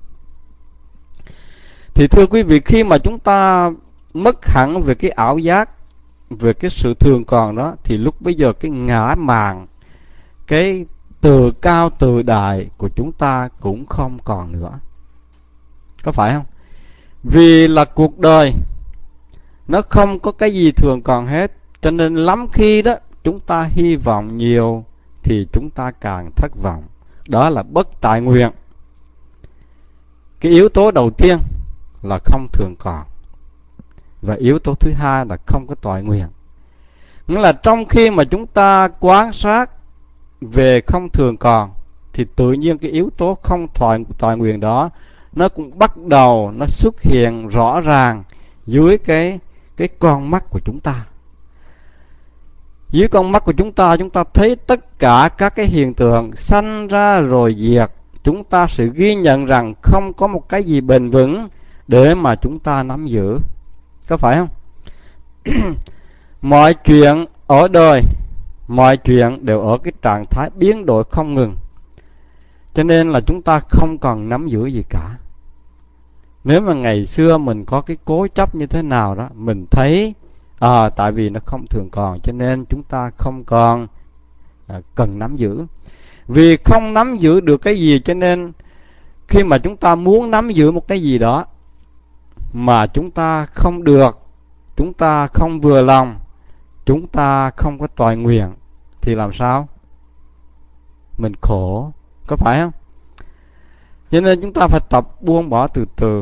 Thì thưa quý vị, khi mà chúng ta mất hẳn về cái ảo giác, về cái sự thường còn đó, thì lúc bây giờ cái ngã mạn, cái từ cao từ đại của chúng ta cũng không còn nữa. Có phải không? Vì là cuộc đời nó không có cái gì thường còn hết, cho nên lắm khi đó chúng ta hy vọng nhiều thì chúng ta càng thất vọng. Đó là bất tại nguyện. Cái yếu tố đầu tiên là không thường còn, và yếu tố thứ hai là không có toại nguyện. Nghĩa là trong khi mà chúng ta quan sát về không thường còn, thì tự nhiên cái yếu tố không toại, toại nguyện đó nó cũng bắt đầu nó xuất hiện rõ ràng dưới cái cái con mắt của chúng ta. Dưới con mắt của chúng ta, chúng ta thấy tất cả các cái hiện tượng sanh ra rồi diệt. Chúng ta sẽ ghi nhận rằng không có một cái gì bền vững để mà chúng ta nắm giữ. Có phải không? Mọi chuyện ở đời mọi chuyện đều ở cái trạng thái biến đổi không ngừng, cho nên là chúng ta không còn nắm giữ gì cả. Nếu mà ngày xưa mình có cái cố chấp như thế nào đó, mình thấy à, tại vì nó không thường còn, cho nên chúng ta không còn à, cần nắm giữ. Vì không nắm giữ được cái gì, cho nên khi mà chúng ta muốn nắm giữ một cái gì đó mà chúng ta không được, chúng ta không vừa lòng, chúng ta không có toại nguyện, thì làm sao? Mình khổ, có phải không? Cho nên chúng ta phải tập buông bỏ từ từ.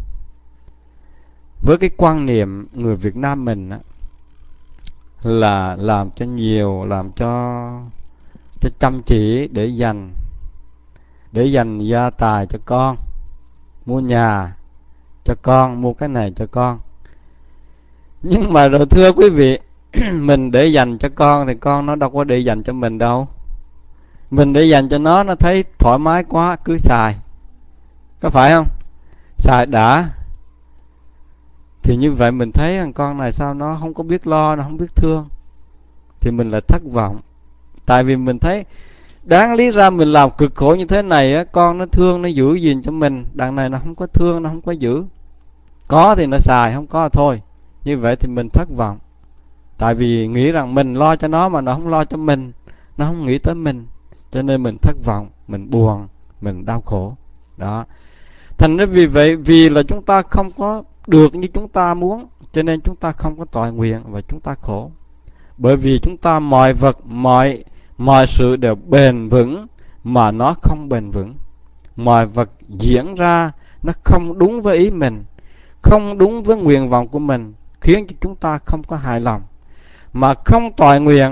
Với cái quan niệm người Việt Nam mình á, là làm cho nhiều, làm cho cho chăm chỉ để dành để dành gia tài cho con, mua nhà cho con, mua cái này cho con. Nhưng mà rồi thưa quý vị, mình để dành cho con thì con nó đâu có để dành cho mình đâu. Mình để dành cho nó, nó thấy thoải mái quá cứ xài, có phải không? Xài đã, thì như vậy mình thấy thằng con này sao nó không có biết lo, nó không biết thương, thì mình lại thất vọng. Tại vì mình thấy đáng lý ra mình làm cực khổ như thế này á, con nó thương, nó giữ gìn cho mình. Đằng này nó không có thương, nó không có giữ. Có thì nó xài, không có thì thôi. Như vậy thì mình thất vọng. Tại vì nghĩ rằng mình lo cho nó mà nó không lo cho mình, nó không nghĩ tới mình, cho nên mình thất vọng, mình buồn, mình đau khổ. Đó. Thành ra vì vậy, vì là chúng ta không có được như chúng ta muốn, cho nên chúng ta không có toại nguyện và chúng ta khổ. Bởi vì chúng ta mọi vật, mọi mọi sự đều bền vững mà nó không bền vững. Mọi vật diễn ra nó không đúng với ý mình, không đúng với nguyện vọng của mình, khiến cho chúng ta không có hài lòng. Mà không toại nguyện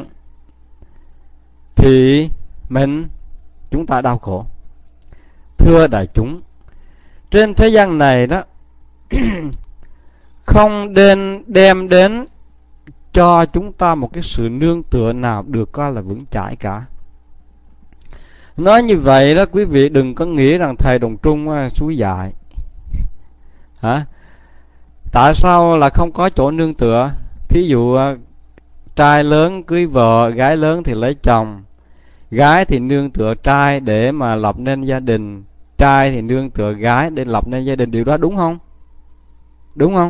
thì mình chúng ta đau khổ. Thưa đại chúng, trên thế gian này đó không nên đem đến cho chúng ta một cái sự nương tựa nào được coi là vững chãi cả. Nói như vậy đó quý vị đừng có nghĩ rằng thầy Đồng Trung suối dại. Hả? Tại sao là không có chỗ nương tựa? Thí dụ trai lớn cưới vợ, gái lớn thì lấy chồng. Gái thì nương tựa trai để mà lập nên gia đình, trai thì nương tựa gái để lập nên gia đình. Điều đó đúng không? Đúng không?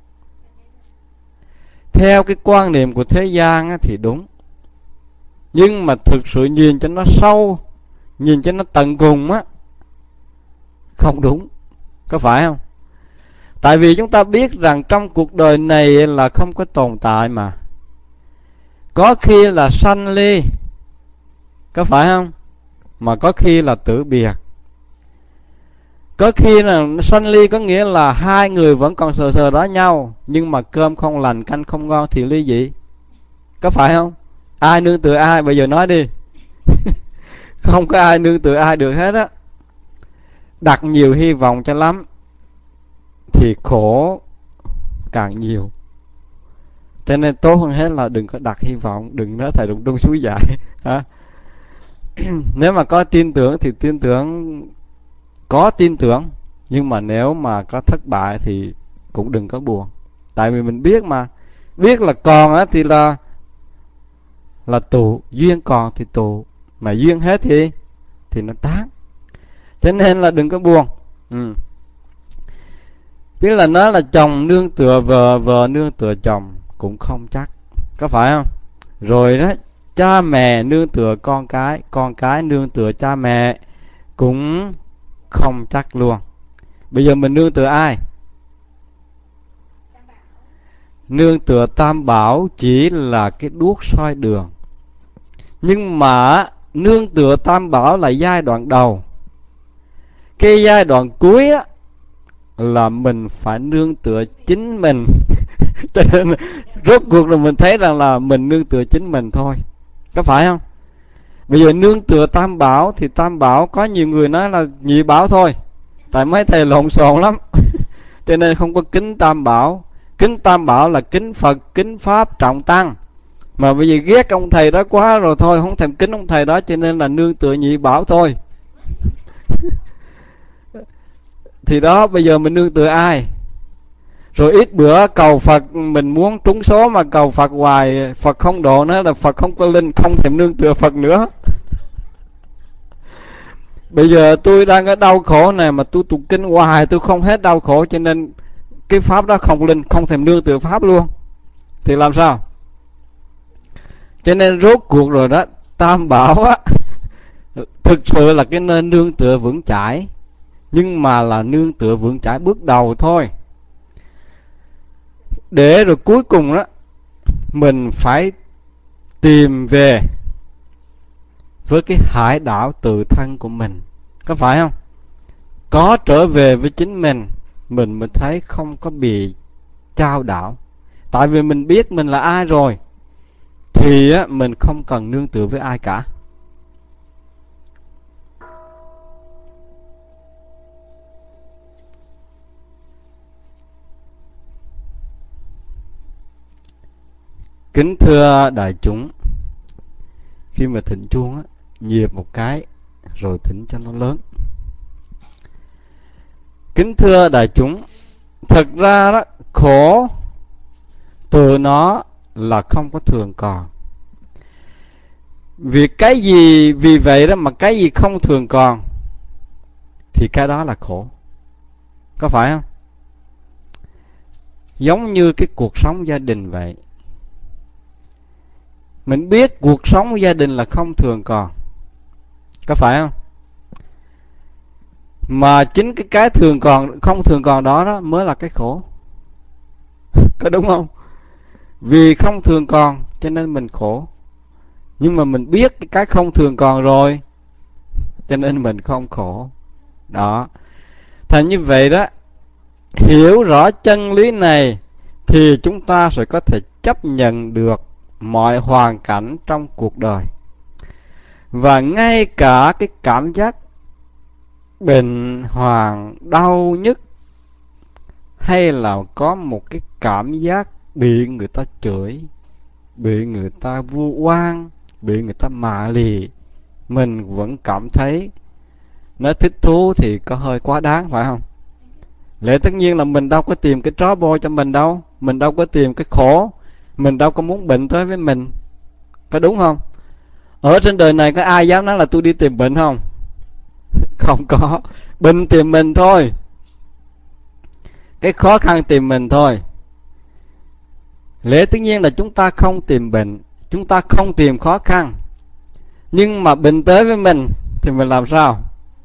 Theo cái quan niệm của thế gian á, thì đúng. Nhưng mà thực sự nhìn cho nó sâu, nhìn cho nó tận cùng á, không đúng. Có phải không? Tại vì chúng ta biết rằng trong cuộc đời này là không có tồn tại mà. Có khi là sanh ly, có phải không? Mà có khi là tử biệt. Có khi là sanh ly có nghĩa là hai người vẫn còn sờ sờ đó nhau, nhưng mà cơm không lành, canh không ngon thì ly dị. Có phải không? Ai nương tựa ai? Bây giờ nói đi. Không có ai nương tựa ai được hết á. Đặt nhiều hy vọng cho lắm thì khổ càng nhiều. Cho nên tốt hơn hết là đừng có đặt hy vọng, đừng nói thầy Đồng Trung suối dại. Nếu mà có tin tưởng thì tin tưởng, có tin tưởng, nhưng mà nếu mà có thất bại thì cũng đừng có buồn. Tại vì mình biết mà, biết là còn á thì là là tù, duyên còn thì tù, mà duyên hết thì thì nó tán. Cho nên là đừng có buồn. Ừ. Tức là nó là chồng nương tựa vợ, vợ nương tựa chồng cũng không chắc, có phải không? Rồi đó, cha mẹ nương tựa con cái, con cái nương tựa cha mẹ cũng không chắc luôn. Bây giờ mình nương tựa ai? Nương tựa Tam Bảo chỉ là cái đuốc soi đường. Nhưng mà nương tựa Tam Bảo là giai đoạn đầu. Cái giai đoạn cuối á là mình phải nương tựa chính mình. Cho nên rốt cuộc là mình thấy rằng là mình nương tựa chính mình thôi, có phải không? Bây giờ nương tựa Tam Bảo thì Tam Bảo có nhiều người nói là nhị bảo thôi, tại mấy thầy lộn xộn lắm. Cho nên không có kính Tam Bảo. Kính Tam Bảo là kính Phật, kính Pháp, trọng Tăng. Mà bây giờ ghét ông thầy đó quá rồi thôi, không thèm kính ông thầy đó, cho nên là nương tựa nhị bảo thôi. Thì đó, bây giờ mình nương tựa ai? Rồi ít bữa cầu Phật, mình muốn trúng số mà cầu Phật hoài, Phật không độ nữa là Phật không có linh, không thèm nương tựa Phật nữa. Bây giờ tôi đang có đau khổ này mà tôi tụng kinh hoài tôi không hết đau khổ, cho nên cái pháp đó không linh, không thèm nương tựa pháp luôn, thì làm sao? Cho nên rốt cuộc rồi đó, Tam Bảo á thực sự là cái nơi nương tựa vững chãi, nhưng mà là nương tựa vững chãi bước đầu thôi. Để rồi cuối cùng đó mình phải tìm về với cái hải đảo tự thân của mình, có phải không? Có trở về với chính mình, mình mới thấy không có bị chao đảo. Tại vì mình biết mình là ai rồi, thì á, mình không cần nương tựa với ai cả. Kính thưa đại chúng, khi mà thỉnh chuông á, nhịp một cái rồi thỉnh cho nó lớn. Kính thưa đại chúng, thật ra đó, khổ từ nó là không có thường còn. Vì cái gì, vì vậy đó mà cái gì không thường còn thì cái đó là khổ, có phải không? Giống như cái cuộc sống gia đình vậy. Mình biết cuộc sống gia đình là không thường còn, có phải không? Mà chính cái cái thường còn, không thường còn đó đó mới là cái khổ, có đúng không? Vì không thường còn cho nên mình khổ. Nhưng mà mình biết cái cái không thường còn rồi, cho nên mình không khổ. Đó. Thành như vậy đó, hiểu rõ chân lý này thì chúng ta sẽ có thể chấp nhận được mọi hoàn cảnh trong cuộc đời. Và ngay cả cái cảm giác bệnh hoạn, đau nhức, hay là có một cái cảm giác bị người ta chửi, bị người ta vu oan, bị người ta mạ lì, mình vẫn cảm thấy nó thích thú thì có hơi quá đáng, phải không? Lẽ tất nhiên là mình đâu có tìm cái trouble cho mình đâu, mình đâu có tìm cái khổ, mình đâu có muốn bệnh tới với mình, có đúng không? Ở trên đời này có ai dám nói là tôi đi tìm bệnh không? Không có. Bệnh tìm mình thôi, cái khó khăn tìm mình thôi. Lẽ tất nhiên là chúng ta không tìm bệnh, chúng ta không tìm khó khăn, nhưng mà bệnh tới với mình thì mình làm sao?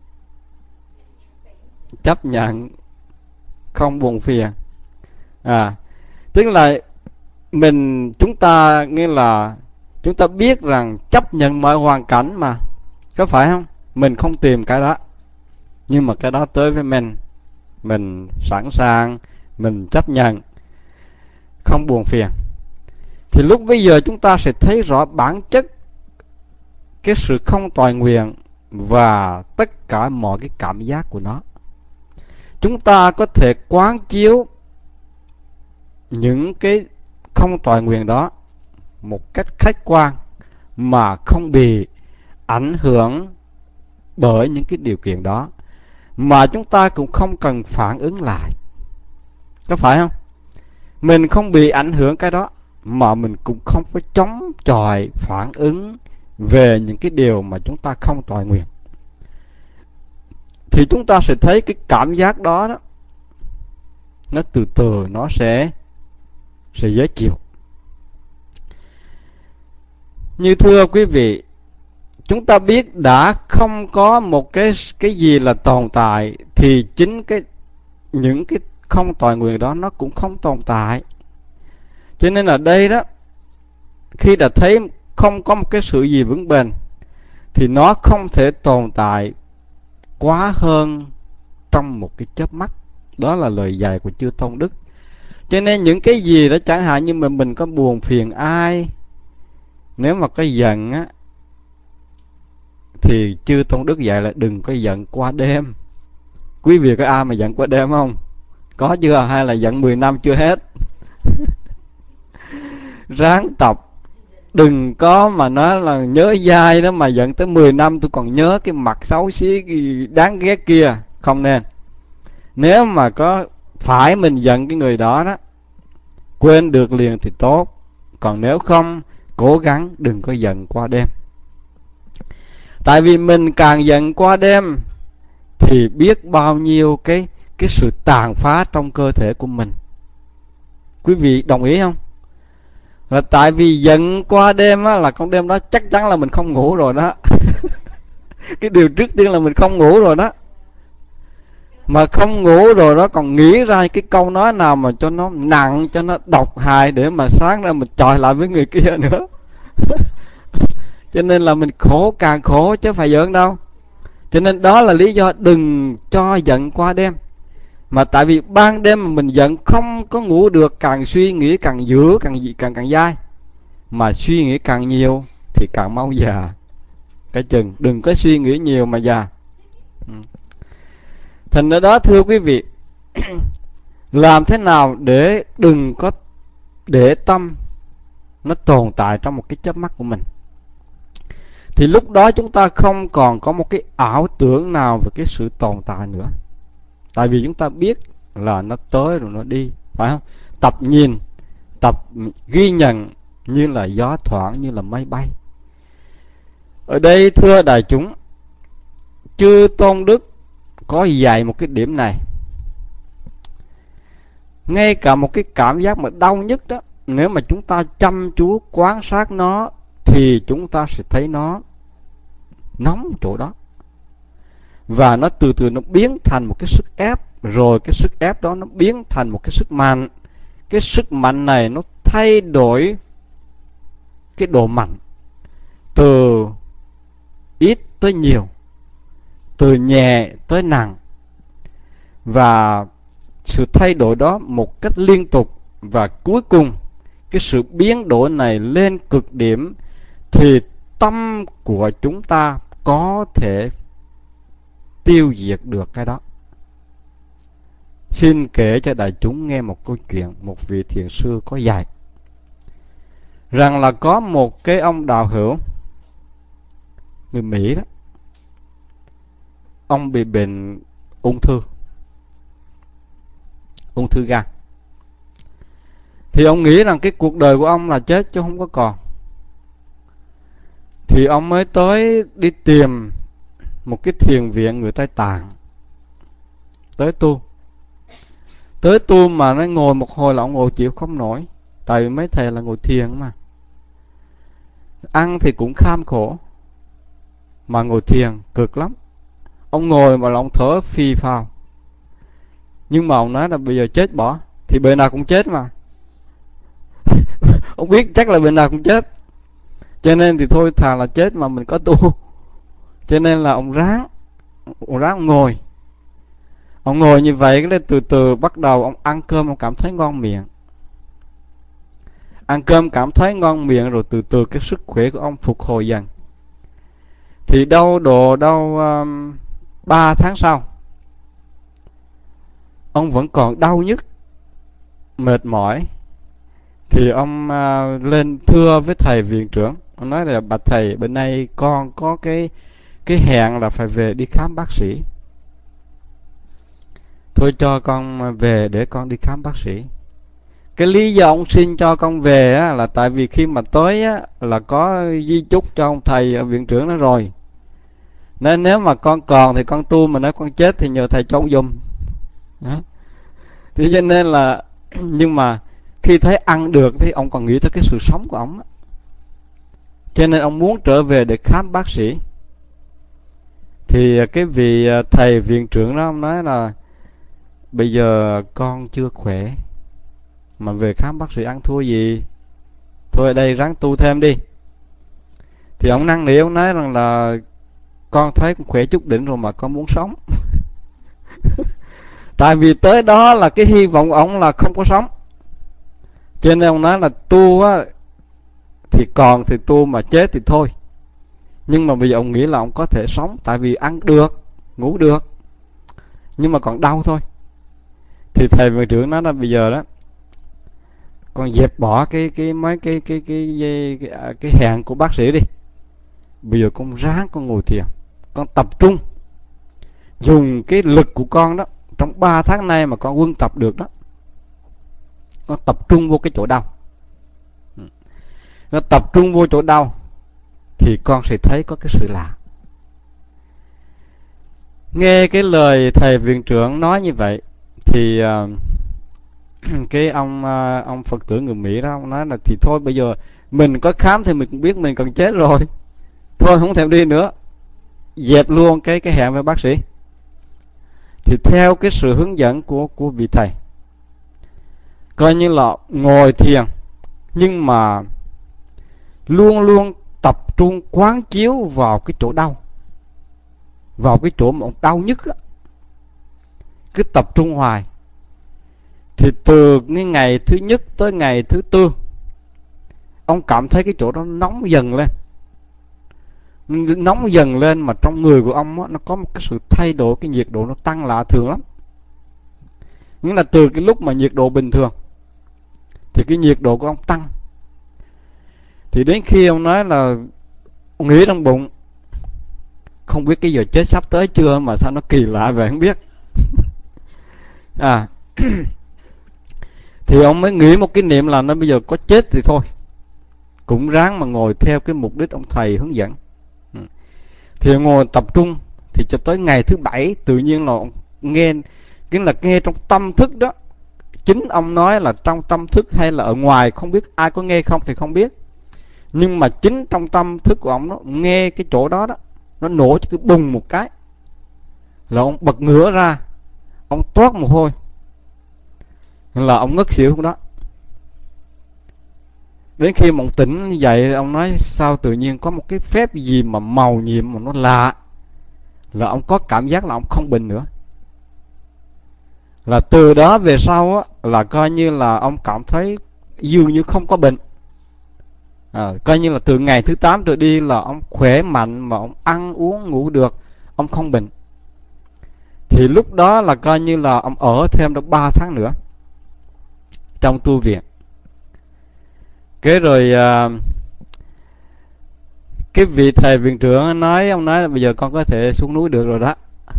Chấp nhận, không buồn phiền. À, tức là mình, chúng ta nghĩa là chúng ta biết rằng chấp nhận mọi hoàn cảnh mà, có phải không? Mình không tìm cái đó, nhưng mà cái đó tới với mình, mình sẵn sàng, mình chấp nhận, không buồn phiền. Thì lúc bây giờ chúng ta sẽ thấy rõ bản chất cái sự không toại nguyện và tất cả mọi cái cảm giác của nó. Chúng ta có thể quán chiếu những cái không toại nguyện đó một cách khách quan mà không bị ảnh hưởng bởi những cái điều kiện đó, mà chúng ta cũng không cần phản ứng lại, có phải không? Mình không bị ảnh hưởng cái đó, mà mình cũng không có chống chọi phản ứng về những cái điều mà chúng ta không toại nguyện. Thì chúng ta sẽ thấy cái cảm giác đó, đó nó từ từ nó sẽ sẽ dễ chịu. Như thưa quý vị, chúng ta biết đã không có một cái cái gì là tồn tại, thì chính cái những cái không toại nguyện đó nó cũng không tồn tại. Cho nên là đây đó, khi đã thấy không có một cái sự gì vững bền thì nó không thể tồn tại quá hơn trong một cái chớp mắt. Đó là lời dạy của chư Tôn Đức. Cho nên những cái gì đó, chẳng hạn như mà mình có buồn phiền ai, nếu mà có giận á, thì chư Tôn Đức dạy là đừng có giận qua đêm. Quý vị có ai mà giận qua đêm không? Có chưa? Hay là giận mười năm chưa hết? Ráng tập. Đừng có mà nói là nhớ dai đó mà giận tới mười năm tôi còn nhớ cái mặt xấu xí đáng ghét kia. Không nên. Nếu mà có phải mình giận cái người đó đó, quên được liền thì tốt. Còn nếu không, cố gắng đừng có giận qua đêm. Tại vì mình càng giận qua đêm thì biết bao nhiêu cái cái sự tàn phá trong cơ thể của mình. Quý vị đồng ý không? Là tại vì giận qua đêm á, là con đêm đó chắc chắn là mình không ngủ rồi đó. Cái điều trước tiên là mình không ngủ rồi đó. Mà không ngủ rồi đó còn nghĩ ra cái câu nói nào mà cho nó nặng, cho nó độc hại, để mà sáng ra mình chọi lại với người kia nữa. Cho nên là mình khổ càng khổ chứ phải giỡn đâu. Cho nên đó là lý do đừng cho giận qua đêm. Mà tại vì ban đêm mà mình giận không có ngủ được, càng suy nghĩ càng dữ, càng càng càng dai. Mà suy nghĩ càng nhiều thì càng mau già. Cái chừng đừng có suy nghĩ nhiều mà già. Ừ. Thành ra đó thưa quý vị, làm thế nào để đừng có để tâm nó tồn tại trong một cái chớp mắt của mình, thì lúc đó chúng ta không còn có một cái ảo tưởng nào về cái sự tồn tại nữa. Tại vì chúng ta biết là nó tới rồi nó đi, phải không? Tập nhìn, tập ghi nhận như là gió thoảng, như là mây bay. Ở đây thưa đại chúng, chư Tôn Đức có dạy một cái điểm này. Ngay cả một cái cảm giác mà đau nhất đó, nếu mà chúng ta chăm chú quan sát nó thì chúng ta sẽ thấy nó nóng chỗ đó. Và nó từ từ nó biến thành một cái sức ép. Rồi cái sức ép đó nó biến thành một cái sức mạnh. Cái sức mạnh này nó thay đổi cái độ mạnh, từ ít tới nhiều, từ nhẹ tới nặng. Và sự thay đổi đó một cách liên tục. Và cuối cùng cái sự biến đổi này lên cực điểm thì tâm của chúng ta có thể tiêu diệt được cái đó. Xin kể cho đại chúng nghe một câu chuyện một vị thiền sư có dạy rằng là có một cái ông đạo hữu người Mỹ đó, ông bị bệnh ung thư, ung thư gan. Thì ông nghĩ rằng cái cuộc đời của ông là chết chứ không có còn. Thì ông mới tới đi tìm một cái thiền viện người Tây Tạng, tới tu. Tới tu mà nó ngồi một hồi là ông ngồi chịu không nổi. Tại vì mấy thầy là ngồi thiền mà. Ăn thì cũng kham khổ, mà ngồi thiền cực lắm. Ông ngồi mà là ông thở phì phào. Nhưng mà ông nói là bây giờ chết bỏ, thì bề nào cũng chết mà. Ông biết chắc là bề nào cũng chết, cho nên thì thôi thà là chết mà mình có tu. Cho nên là ông ráng, ông ráng ông ngồi. Ông ngồi như vậy, cái từ từ bắt đầu ông ăn cơm, ông cảm thấy ngon miệng. Ăn cơm cảm thấy ngon miệng rồi từ từ cái sức khỏe của ông phục hồi dần. Thì đâu độ đâu um, ba tháng sau, ông vẫn còn đau nhức, mệt mỏi. Thì ông uh, lên thưa với thầy viện trưởng. Ông nói là bạch thầy, bên nay con có cái cái hẹn là phải về đi khám bác sĩ. Thôi cho con về để con đi khám bác sĩ. Cái lý do ông xin cho con về á, là tại vì khi mà tới á, là có di chúc cho ông thầy viện trưởng đó rồi. Nên nếu mà con còn thì con tu, mà nếu con chết thì nhờ thầy cho ông giùm. Thì cho nên là, nhưng mà khi thấy ăn được thì ông còn nghĩ tới cái sự sống của ông á. Cho nên ông muốn trở về để khám bác sĩ. Thì cái vị thầy viện trưởng đó ông nói là bây giờ con chưa khỏe mà về khám bác sĩ ăn thua gì, thôi ở đây ráng tu thêm đi. Thì ông năn nỉ, ông nói rằng là con thấy con khỏe chút đỉnh rồi mà con muốn sống. Tại vì tới đó là cái hy vọng của ông là không có sống. Cho nên ông nói là tu á thì còn thì tu, mà chết thì thôi. Nhưng mà bây giờ ông nghĩ là ông có thể sống, tại vì ăn được, ngủ được, nhưng mà còn đau thôi. Thì thầy viện trưởng nói là bây giờ đó, con dẹp bỏ cái cái mấy cái cái cái cái, cái, cái, cái hẹn của bác sĩ đi. Bây giờ con ráng con ngồi thiền, con tập trung, dùng cái lực của con đó trong ba tháng nay mà con quân tập được đó, con tập trung vô cái chỗ đau, nó tập trung vô chỗ đau thì con sẽ thấy có cái sự lạ. Nghe cái lời thầy viện trưởng nói như vậy thì uh, cái ông uh, ông Phật tử người Mỹ đó, ông nói là thì thôi bây giờ mình có khám thì mình cũng biết mình cần chết rồi, thôi không thèm đi nữa, dẹp luôn cái cái hẹn với bác sĩ. Thì theo cái sự hướng dẫn của của vị thầy, coi như là ngồi thiền nhưng mà luôn luôn tập trung quán chiếu vào cái chỗ đau, vào cái chỗ mà ông đau nhất á, cứ tập trung hoài. Thì từ cái ngày thứ nhất tới ngày thứ tư, ông cảm thấy cái chỗ đó nóng dần lên, nóng dần lên mà trong người của ông á, nó có một cái sự thay đổi, cái nhiệt độ nó tăng lạ thường lắm. Nghĩa là từ cái lúc mà nhiệt độ bình thường thì cái nhiệt độ của ông tăng. Thì đến khi ông nói là ông nghĩ trong bụng, không biết cái giờ chết sắp tới chưa mà sao nó kỳ lạ vậy không biết. À thì ông mới nghĩ một cái niệm là nó bây giờ có chết thì thôi, cũng ráng mà ngồi theo cái mục đích ông thầy hướng dẫn. Thì ngồi tập trung, thì cho tới ngày thứ bảy tự nhiên là ông nghe, cái là nghe trong tâm thức đó. Chính ông nói là trong tâm thức hay là ở ngoài không biết, ai có nghe không thì không biết, nhưng mà chính trong tâm thức của ông nó nghe cái chỗ đó đó, nó nổ cho cái bùng một cái là ông bật ngửa ra, ông toát mồ hôi, là ông ngất xỉu không đó. Đến khi mà ông tỉnh như vậy, ông nói sao tự nhiên có một cái phép gì mà màu nhiệm mà nó lạ, là ông có cảm giác là ông không bệnh nữa. Là từ đó về sau á, là coi như là ông cảm thấy dường như không có bệnh. À, coi như là từ ngày thứ tám trở đi là ông khỏe mạnh, mà ông ăn uống ngủ được, ông không bệnh. Thì lúc đó là coi như là ông ở thêm được ba tháng nữa trong tu viện. Cái rồi à, cái vị thầy viện trưởng nói, ông nói là bây giờ con có thể xuống núi được rồi đó.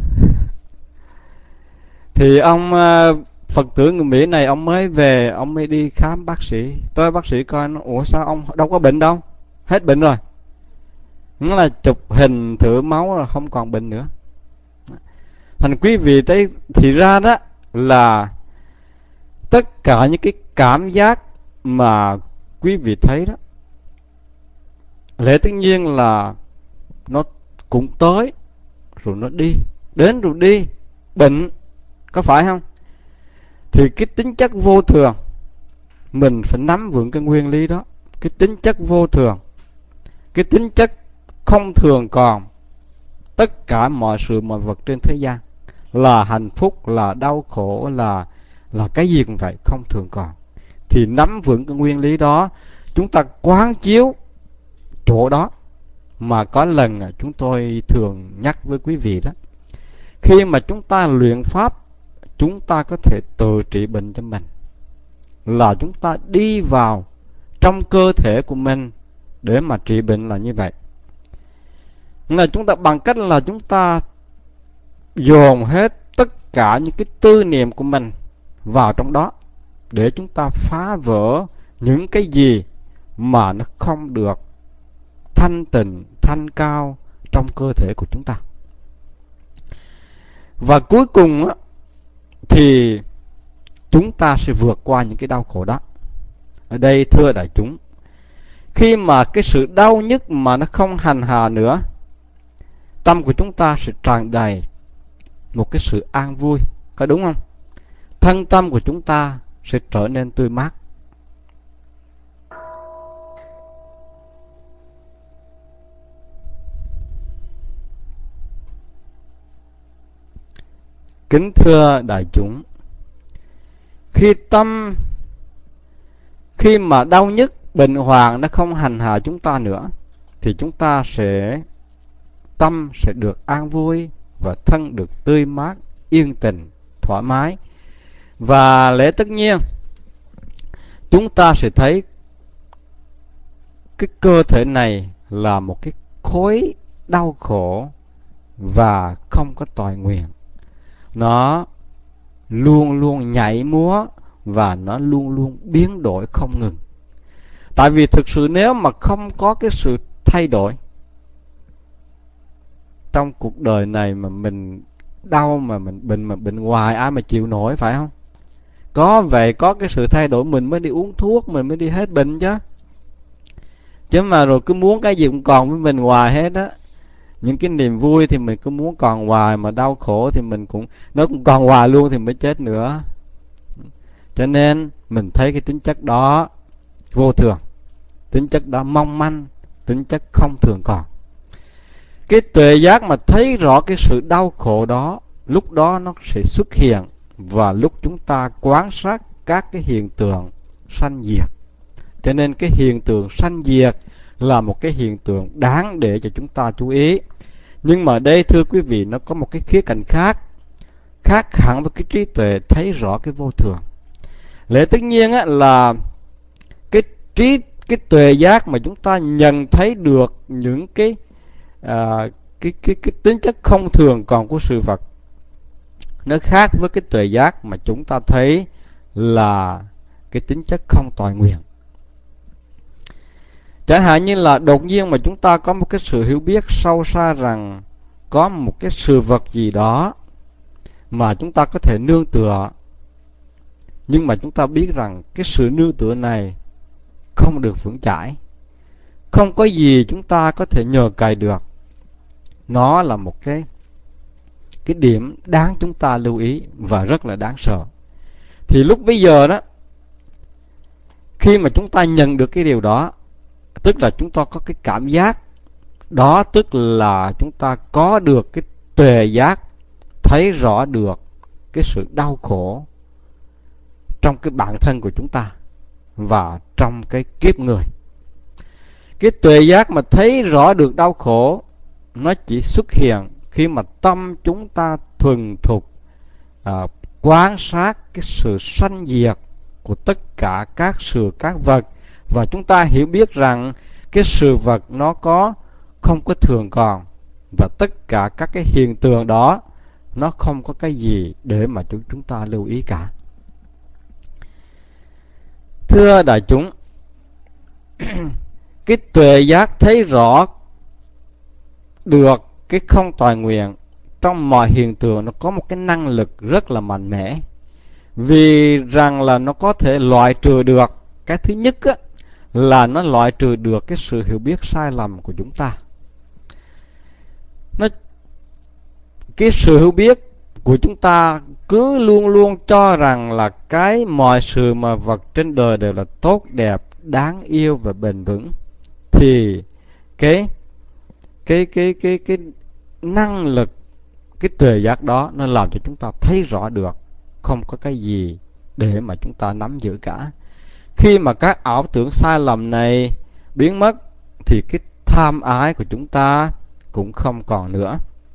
Thì ông à, Phật tử người Mỹ này, ông mới về, ông mới đi khám bác sĩ. Tới bác sĩ coi, nó, ủa sao ông đâu có bệnh đâu, hết bệnh rồi. Nó là chụp hình thử máu là không còn bệnh nữa. Thành quý vị thấy, thì ra đó là tất cả những cái cảm giác mà quý vị thấy đó, lẽ tất nhiên là nó cũng tới rồi nó đi, đến rồi đi, bệnh, có phải không? Thì cái tính chất vô thường, mình phải nắm vững cái nguyên lý đó. Cái tính chất vô thường, cái tính chất không thường còn. Tất cả mọi sự mọi vật trên thế gian, là hạnh phúc, là đau khổ, là là cái gì cũng vậy, không thường còn. Thì nắm vững cái nguyên lý đó, chúng ta quán chiếu chỗ đó. Mà có lần chúng tôi thường nhắc với quý vị đó, khi mà chúng ta luyện pháp, chúng ta có thể tự trị bệnh cho mình, là chúng ta đi vào trong cơ thể của mình để mà trị bệnh, là như vậy. Là chúng ta bằng cách là chúng ta dồn hết tất cả những cái tư niệm của mình vào trong đó, để chúng ta phá vỡ những cái gì mà nó không được thanh tịnh, thanh cao trong cơ thể của chúng ta. Và cuối cùng á, thì chúng ta sẽ vượt qua những cái đau khổ đó. Ở đây thưa đại chúng, khi mà cái sự đau nhức mà nó không hành hạ nữa, tâm của chúng ta sẽ tràn đầy một cái sự an vui, có đúng không? Thân tâm của chúng ta sẽ trở nên tươi mát. Kính thưa đại chúng, khi tâm, khi mà đau nhức, bệnh hoạn nó không hành hạ chúng ta nữa, thì chúng ta sẽ, tâm sẽ được an vui và thân được tươi mát, yên tình, thoải mái. Và lẽ tất nhiên chúng ta sẽ thấy cái cơ thể này là một cái khối đau khổ và không có toại nguyện. Nó luôn luôn nhảy múa và nó luôn luôn biến đổi không ngừng. Tại vì thực sự nếu mà không có cái sự thay đổi trong cuộc đời này, mà mình đau mà mình bệnh mà bệnh hoài, ai mà chịu nổi, phải không? Có vậy có cái sự thay đổi mình mới đi uống thuốc, mình mới đi hết bệnh chứ. Chứ mà rồi cứ muốn cái gì cũng còn với mình hoài hết á. Những cái niềm vui thì mình cứ muốn còn hoài, mà đau khổ thì mình cũng nó cũng còn hoài luôn thì mới chết nữa. Cho nên mình thấy cái tính chất đó vô thường, tính chất đó mong manh, tính chất không thường còn. Cái tuệ giác mà thấy rõ cái sự đau khổ đó, lúc đó nó sẽ xuất hiện. Và lúc chúng ta quan sát các cái hiện tượng sanh diệt. Cho nên cái hiện tượng sanh diệt là một cái hiện tượng đáng để cho chúng ta chú ý. Nhưng mà đây thưa quý vị, nó có một cái khía cạnh khác, khác hẳn với cái trí tuệ thấy rõ cái vô thường. Lẽ tất nhiên á, là cái trí cái tuệ giác mà chúng ta nhận thấy được những cái à, cái cái cái tính chất không thường còn của sự vật, nó khác với cái tuệ giác mà chúng ta thấy là cái tính chất không toại nguyện. Chẳng hạn như là đột nhiên mà chúng ta có một cái sự hiểu biết sâu xa rằng có một cái sự vật gì đó mà chúng ta có thể nương tựa, nhưng mà chúng ta biết rằng cái sự nương tựa này không được vững chãi, không có gì chúng ta có thể nhờ cậy được. Nó là một cái cái điểm đáng chúng ta lưu ý và rất là đáng sợ. Thì lúc bây giờ đó, khi mà chúng ta nhận được cái điều đó, tức là chúng ta có cái cảm giác đó, tức là chúng ta có được cái tuệ giác, thấy rõ được cái sự đau khổ trong cái bản thân của chúng ta và trong cái kiếp người. Cái tuệ giác mà thấy rõ được đau khổ, nó chỉ xuất hiện khi mà tâm chúng ta thuần thục à, quan sát cái sự sanh diệt của tất cả các sự các vật, và chúng ta hiểu biết rằng cái sự vật nó có không có thường còn, và tất cả các cái hiện tượng đó nó không có cái gì để mà chúng chúng ta lưu ý cả. Thưa đại chúng, cái tuệ giác thấy rõ được cái không toại nguyện trong mọi hiện tượng, nó có một cái năng lực rất là mạnh mẽ, vì rằng là nó có thể loại trừ được. Cái thứ nhất á, là nó loại trừ được cái sự hiểu biết sai lầm của chúng ta. Nó, cái sự hiểu biết của chúng ta cứ luôn luôn cho rằng là cái mọi sự mà vật trên đời đều là tốt đẹp, đáng yêu và bền vững, thì cái cái cái cái cái năng lực, cái tuệ giác đó nó làm cho chúng ta thấy rõ được không có cái gì để mà chúng ta nắm giữ cả. Khi mà các ảo tưởng sai lầm này biến mất thì cái tham ái của chúng ta cũng không còn nữa.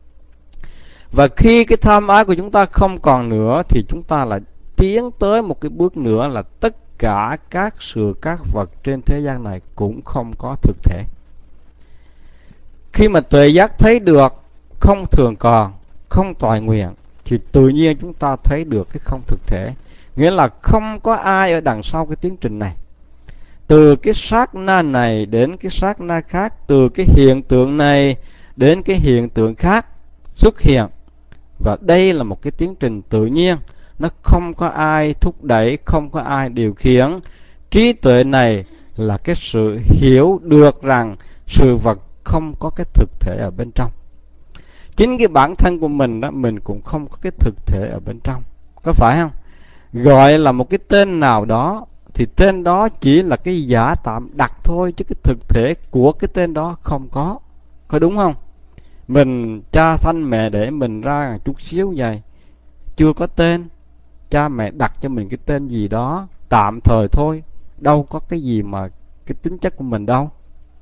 Và khi cái tham ái của chúng ta không còn nữa thì chúng ta lại tiến tới một cái bước nữa, là tất cả các sự các vật trên thế gian này cũng không có thực thể. Khi mà tuệ giác thấy được không thường còn, không toại nguyện, thì tự nhiên chúng ta thấy được cái không thực thể. Nghĩa là không có ai ở đằng sau cái tiến trình này. Từ cái sát na này đến cái sát na khác, từ cái hiện tượng này đến cái hiện tượng khác xuất hiện. Và đây là một cái tiến trình tự nhiên, nó không có ai thúc đẩy, không có ai điều khiển. Trí tuệ này là cái sự hiểu được rằng sự vật không có cái thực thể ở bên trong. Chính cái bản thân của mình đó, mình cũng không có cái thực thể ở bên trong, có phải không? Gọi là một cái tên nào đó thì tên đó chỉ là cái giả tạm đặt thôi, chứ cái thực thể của cái tên đó không có, có đúng không? Mình cha sanh mẹ để mình ra chút xíu vậy, chưa có tên, cha mẹ đặt cho mình cái tên gì đó tạm thời thôi, đâu có cái gì mà cái tính chất của mình đâu.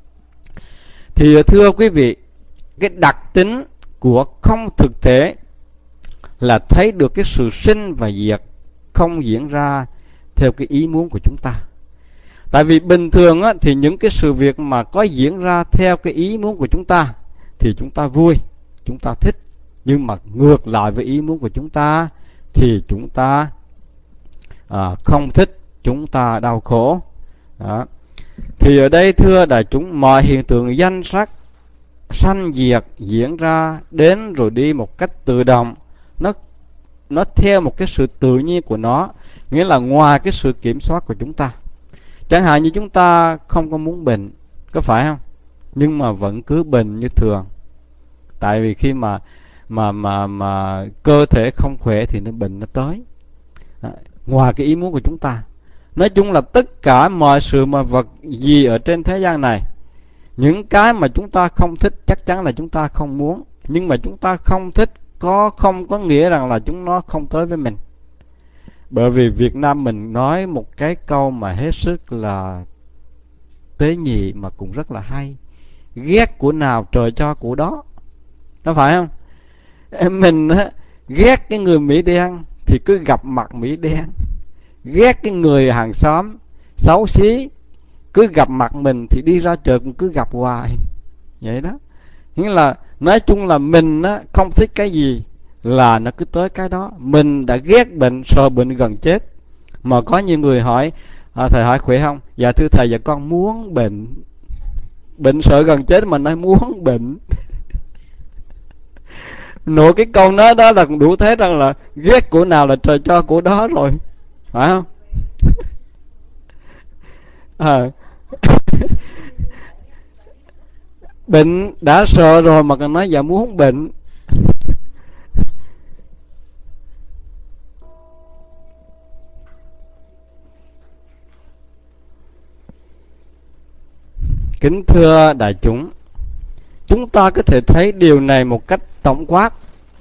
Thì thưa quý vị, cái đặc tính của không thực thể là thấy được cái sự sinh và diệt không diễn ra theo cái ý muốn của chúng ta. Tại vì bình thường á, thì những cái sự việc mà có diễn ra theo cái ý muốn của chúng ta thì chúng ta vui, chúng ta thích. Nhưng mà ngược lại với ý muốn của chúng ta thì chúng ta à, không thích, chúng ta đau khổ. Đó. Thì ở đây thưa đại chúng, mọi hiện tượng danh sắc sanh diệt diễn ra đến rồi đi một cách tự động, nó nó theo một cái sự tự nhiên của nó, nghĩa là ngoài cái sự kiểm soát của chúng ta. Chẳng hạn như chúng ta không có muốn bệnh, có phải không? Nhưng mà vẫn cứ bệnh như thường. Tại vì khi mà mà mà mà cơ thể không khỏe thì nó bệnh nó tới. Đó, ngoài cái ý muốn của chúng ta. Nói chung là tất cả mọi sự mà vật gì ở trên thế gian này, những cái mà chúng ta không thích chắc chắn là chúng ta không muốn. Nhưng mà chúng ta không thích có không có nghĩa rằng là chúng nó không tới với mình. Bởi vì Việt Nam mình nói một cái câu mà hết sức là tế nhị mà cũng rất là hay: ghét của nào trời cho của đó. Có phải không? Mình ghét cái người Mỹ đen thì cứ gặp mặt Mỹ đen, ghét cái người hàng xóm xấu xí, cứ gặp mặt mình thì đi ra chợ cũng cứ gặp hoài. Vậy đó. Nghĩa là nói chung là mình á, không thích cái gì là nó cứ tới cái đó. Mình đã ghét bệnh, sợ bệnh gần chết. Mà có nhiều người hỏi, à, thầy hỏi khỏe không? Dạ thưa thầy, dạ con muốn bệnh. Bệnh sợ gần chết mà nói muốn bệnh. Nội cái câu nói đó là cũng đủ thấy rằng là ghét của nào là trời cho của đó rồi. Phải không? À. Bệnh đã sợ rồi mà còn nói dạ muốn bệnh. Kính thưa đại chúng, chúng ta có thể thấy điều này một cách tổng quát,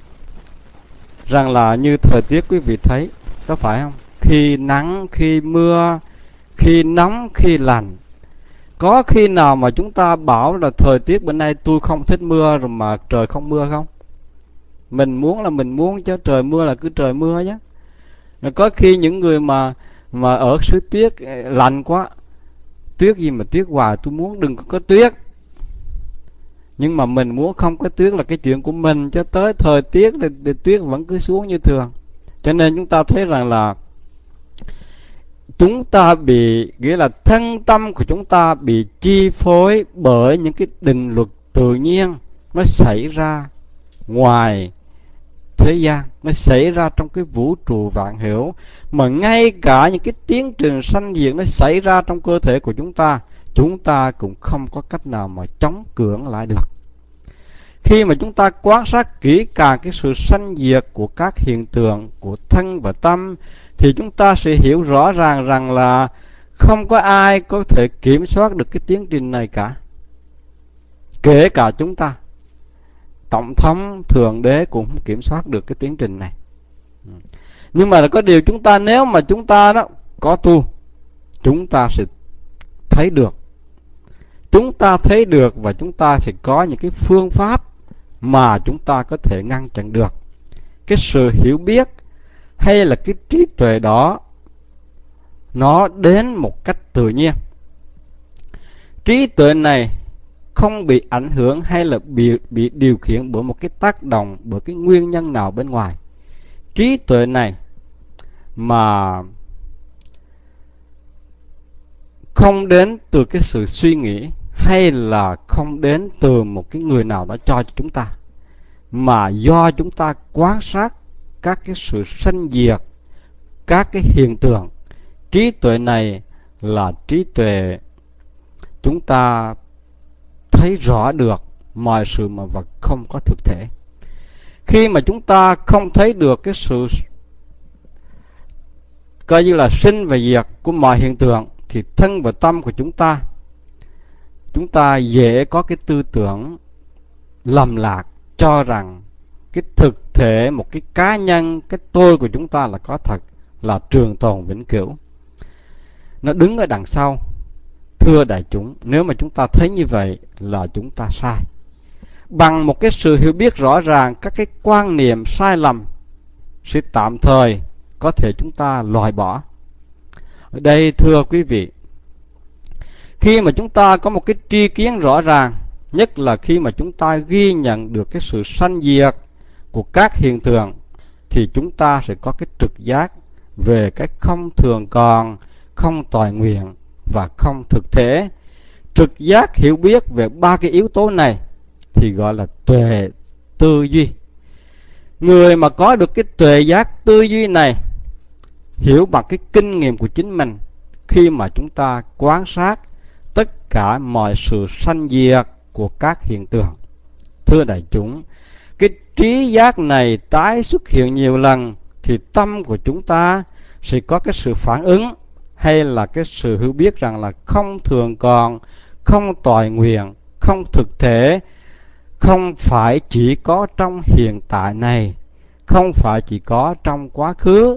rằng là như thời tiết quý vị thấy, có phải không? Khi nắng, khi mưa, khi nóng, khi lạnh. Có khi nào mà chúng ta bảo là thời tiết bữa nay tôi không thích mưa rồi mà trời không mưa không? Mình muốn là mình muốn, chứ trời mưa là cứ trời mưa chứ. Có khi những người mà mà ở xứ tuyết lạnh quá, tuyết gì mà tuyết hoài, tôi muốn đừng có, có tuyết. Nhưng mà mình muốn không có tuyết là cái chuyện của mình, cho tới thời tiết thì, thì tuyết vẫn cứ xuống như thường. Cho nên chúng ta thấy rằng là chúng ta bị, nghĩa là thân tâm của chúng ta bị chi phối bởi những cái định luật tự nhiên nó xảy ra ngoài thế gian, nó xảy ra trong cái vũ trụ vạn hữu, mà ngay cả những cái tiến trình sanh diệt nó xảy ra trong cơ thể của chúng ta, chúng ta cũng không có cách nào mà chống cưỡng lại được. Khi mà chúng ta quan sát kỹ càng cái sự sanh diệt của các hiện tượng của thân và tâm, thì chúng ta sẽ hiểu rõ ràng rằng là không có ai có thể kiểm soát được cái tiến trình này cả, kể cả chúng ta. Tổng thống, thượng đế cũng không kiểm soát được cái tiến trình này. Nhưng mà có điều chúng ta, nếu mà chúng ta đó có tu, chúng ta sẽ thấy được. Chúng ta thấy được và chúng ta sẽ có những cái phương pháp mà chúng ta có thể ngăn chặn được. Cái sự hiểu biết hay là cái trí tuệ đó nó đến một cách tự nhiên. Trí tuệ này không bị ảnh hưởng hay là bị, bị điều khiển bởi một cái tác động, bởi cái nguyên nhân nào bên ngoài. Trí tuệ này mà không đến từ cái sự suy nghĩ, hay là không đến từ một cái người nào đó cho chúng ta, mà do chúng ta quan sát các cái sự sanh diệt, các cái hiện tượng. Trí tuệ này là trí tuệ chúng ta thấy rõ được mọi sự mà vật không có thực thể. Khi mà chúng ta không thấy được cái sự coi như là sinh và diệt của mọi hiện tượng, thì thân và tâm của chúng ta, chúng ta dễ có cái tư tưởng lầm lạc, cho rằng cái thực thể, một cái cá nhân, cái tôi của chúng ta là có thật, là trường tồn vĩnh cửu. Nó đứng ở đằng sau. Thưa đại chúng, nếu mà chúng ta thấy như vậy là chúng ta sai. Bằng một cái sự hiểu biết rõ ràng, các cái quan niệm sai lầm sẽ tạm thời có thể chúng ta loại bỏ. Ở đây thưa quý vị, khi mà chúng ta có một cái tri kiến rõ ràng, nhất là khi mà chúng ta ghi nhận được cái sự sanh diệt của các hiện tượng, thì chúng ta sẽ có cái trực giác về cái không thường còn, không toại nguyện và không thực thể. Trực giác hiểu biết về ba cái yếu tố này thì gọi là tuệ tư duy. Người mà có được cái tuệ giác tư duy này, hiểu bằng cái kinh nghiệm của chính mình, khi mà chúng ta quan sát tất cả mọi sự sanh diệt của các hiện tượng. Thưa đại chúng, cái trí giác này tái xuất hiện nhiều lần thì tâm của chúng ta sẽ có cái sự phản ứng, hay là cái sự hiểu biết rằng là không thường còn, không toại nguyện, không thực thể, không phải chỉ có trong hiện tại này, không phải chỉ có trong quá khứ,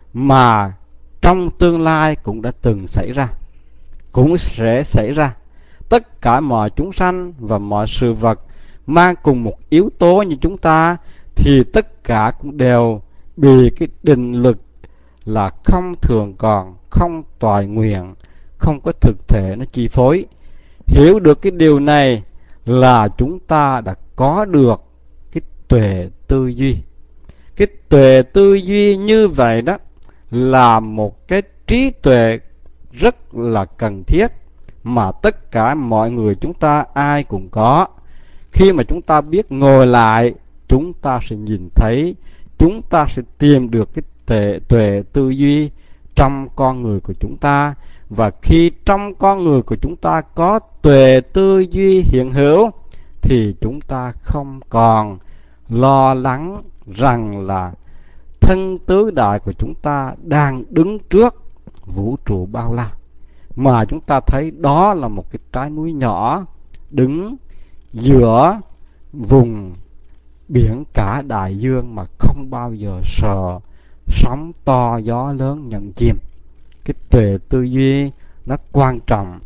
mà trong tương lai cũng đã từng xảy ra, cũng sẽ xảy ra. Tất cả mọi chúng sanh và mọi sự vật mang cùng một yếu tố như chúng ta, thì tất cả cũng đều bị cái định lực là không thường còn, không toại nguyện, không có thực thể nó chi phối. Hiểu được cái điều này là chúng ta đã có được cái tuệ tư duy. Cái tuệ tư duy như vậy đó là một cái trí tuệ rất là cần thiết, mà tất cả mọi người chúng ta ai cũng có. Khi mà chúng ta biết ngồi lại, chúng ta sẽ nhìn thấy, chúng ta sẽ tìm được cái tuệ, tuệ tư duy trong con người của chúng ta. Và khi trong con người của chúng ta có tuệ tư duy hiện hữu, thì chúng ta không còn lo lắng rằng là thân tứ đại của chúng ta đang đứng trước vũ trụ bao la, mà chúng ta thấy đó là một cái trái núi nhỏ đứng giữa vùng biển cả đại dương mà không bao giờ sợ sóng to gió lớn nhận chìm. Cái tuệ tư duy nó quan trọng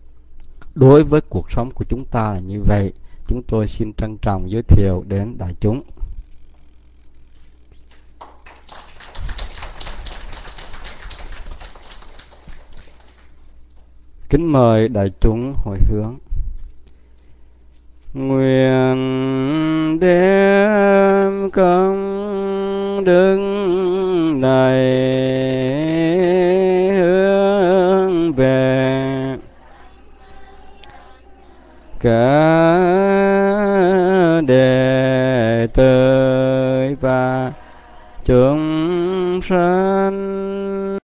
đối với cuộc sống của chúng ta là như vậy. Chúng tôi xin trân trọng giới thiệu đến đại chúng. Kính mời đại chúng hồi hướng. Nguyện đem công đức này hướng về cả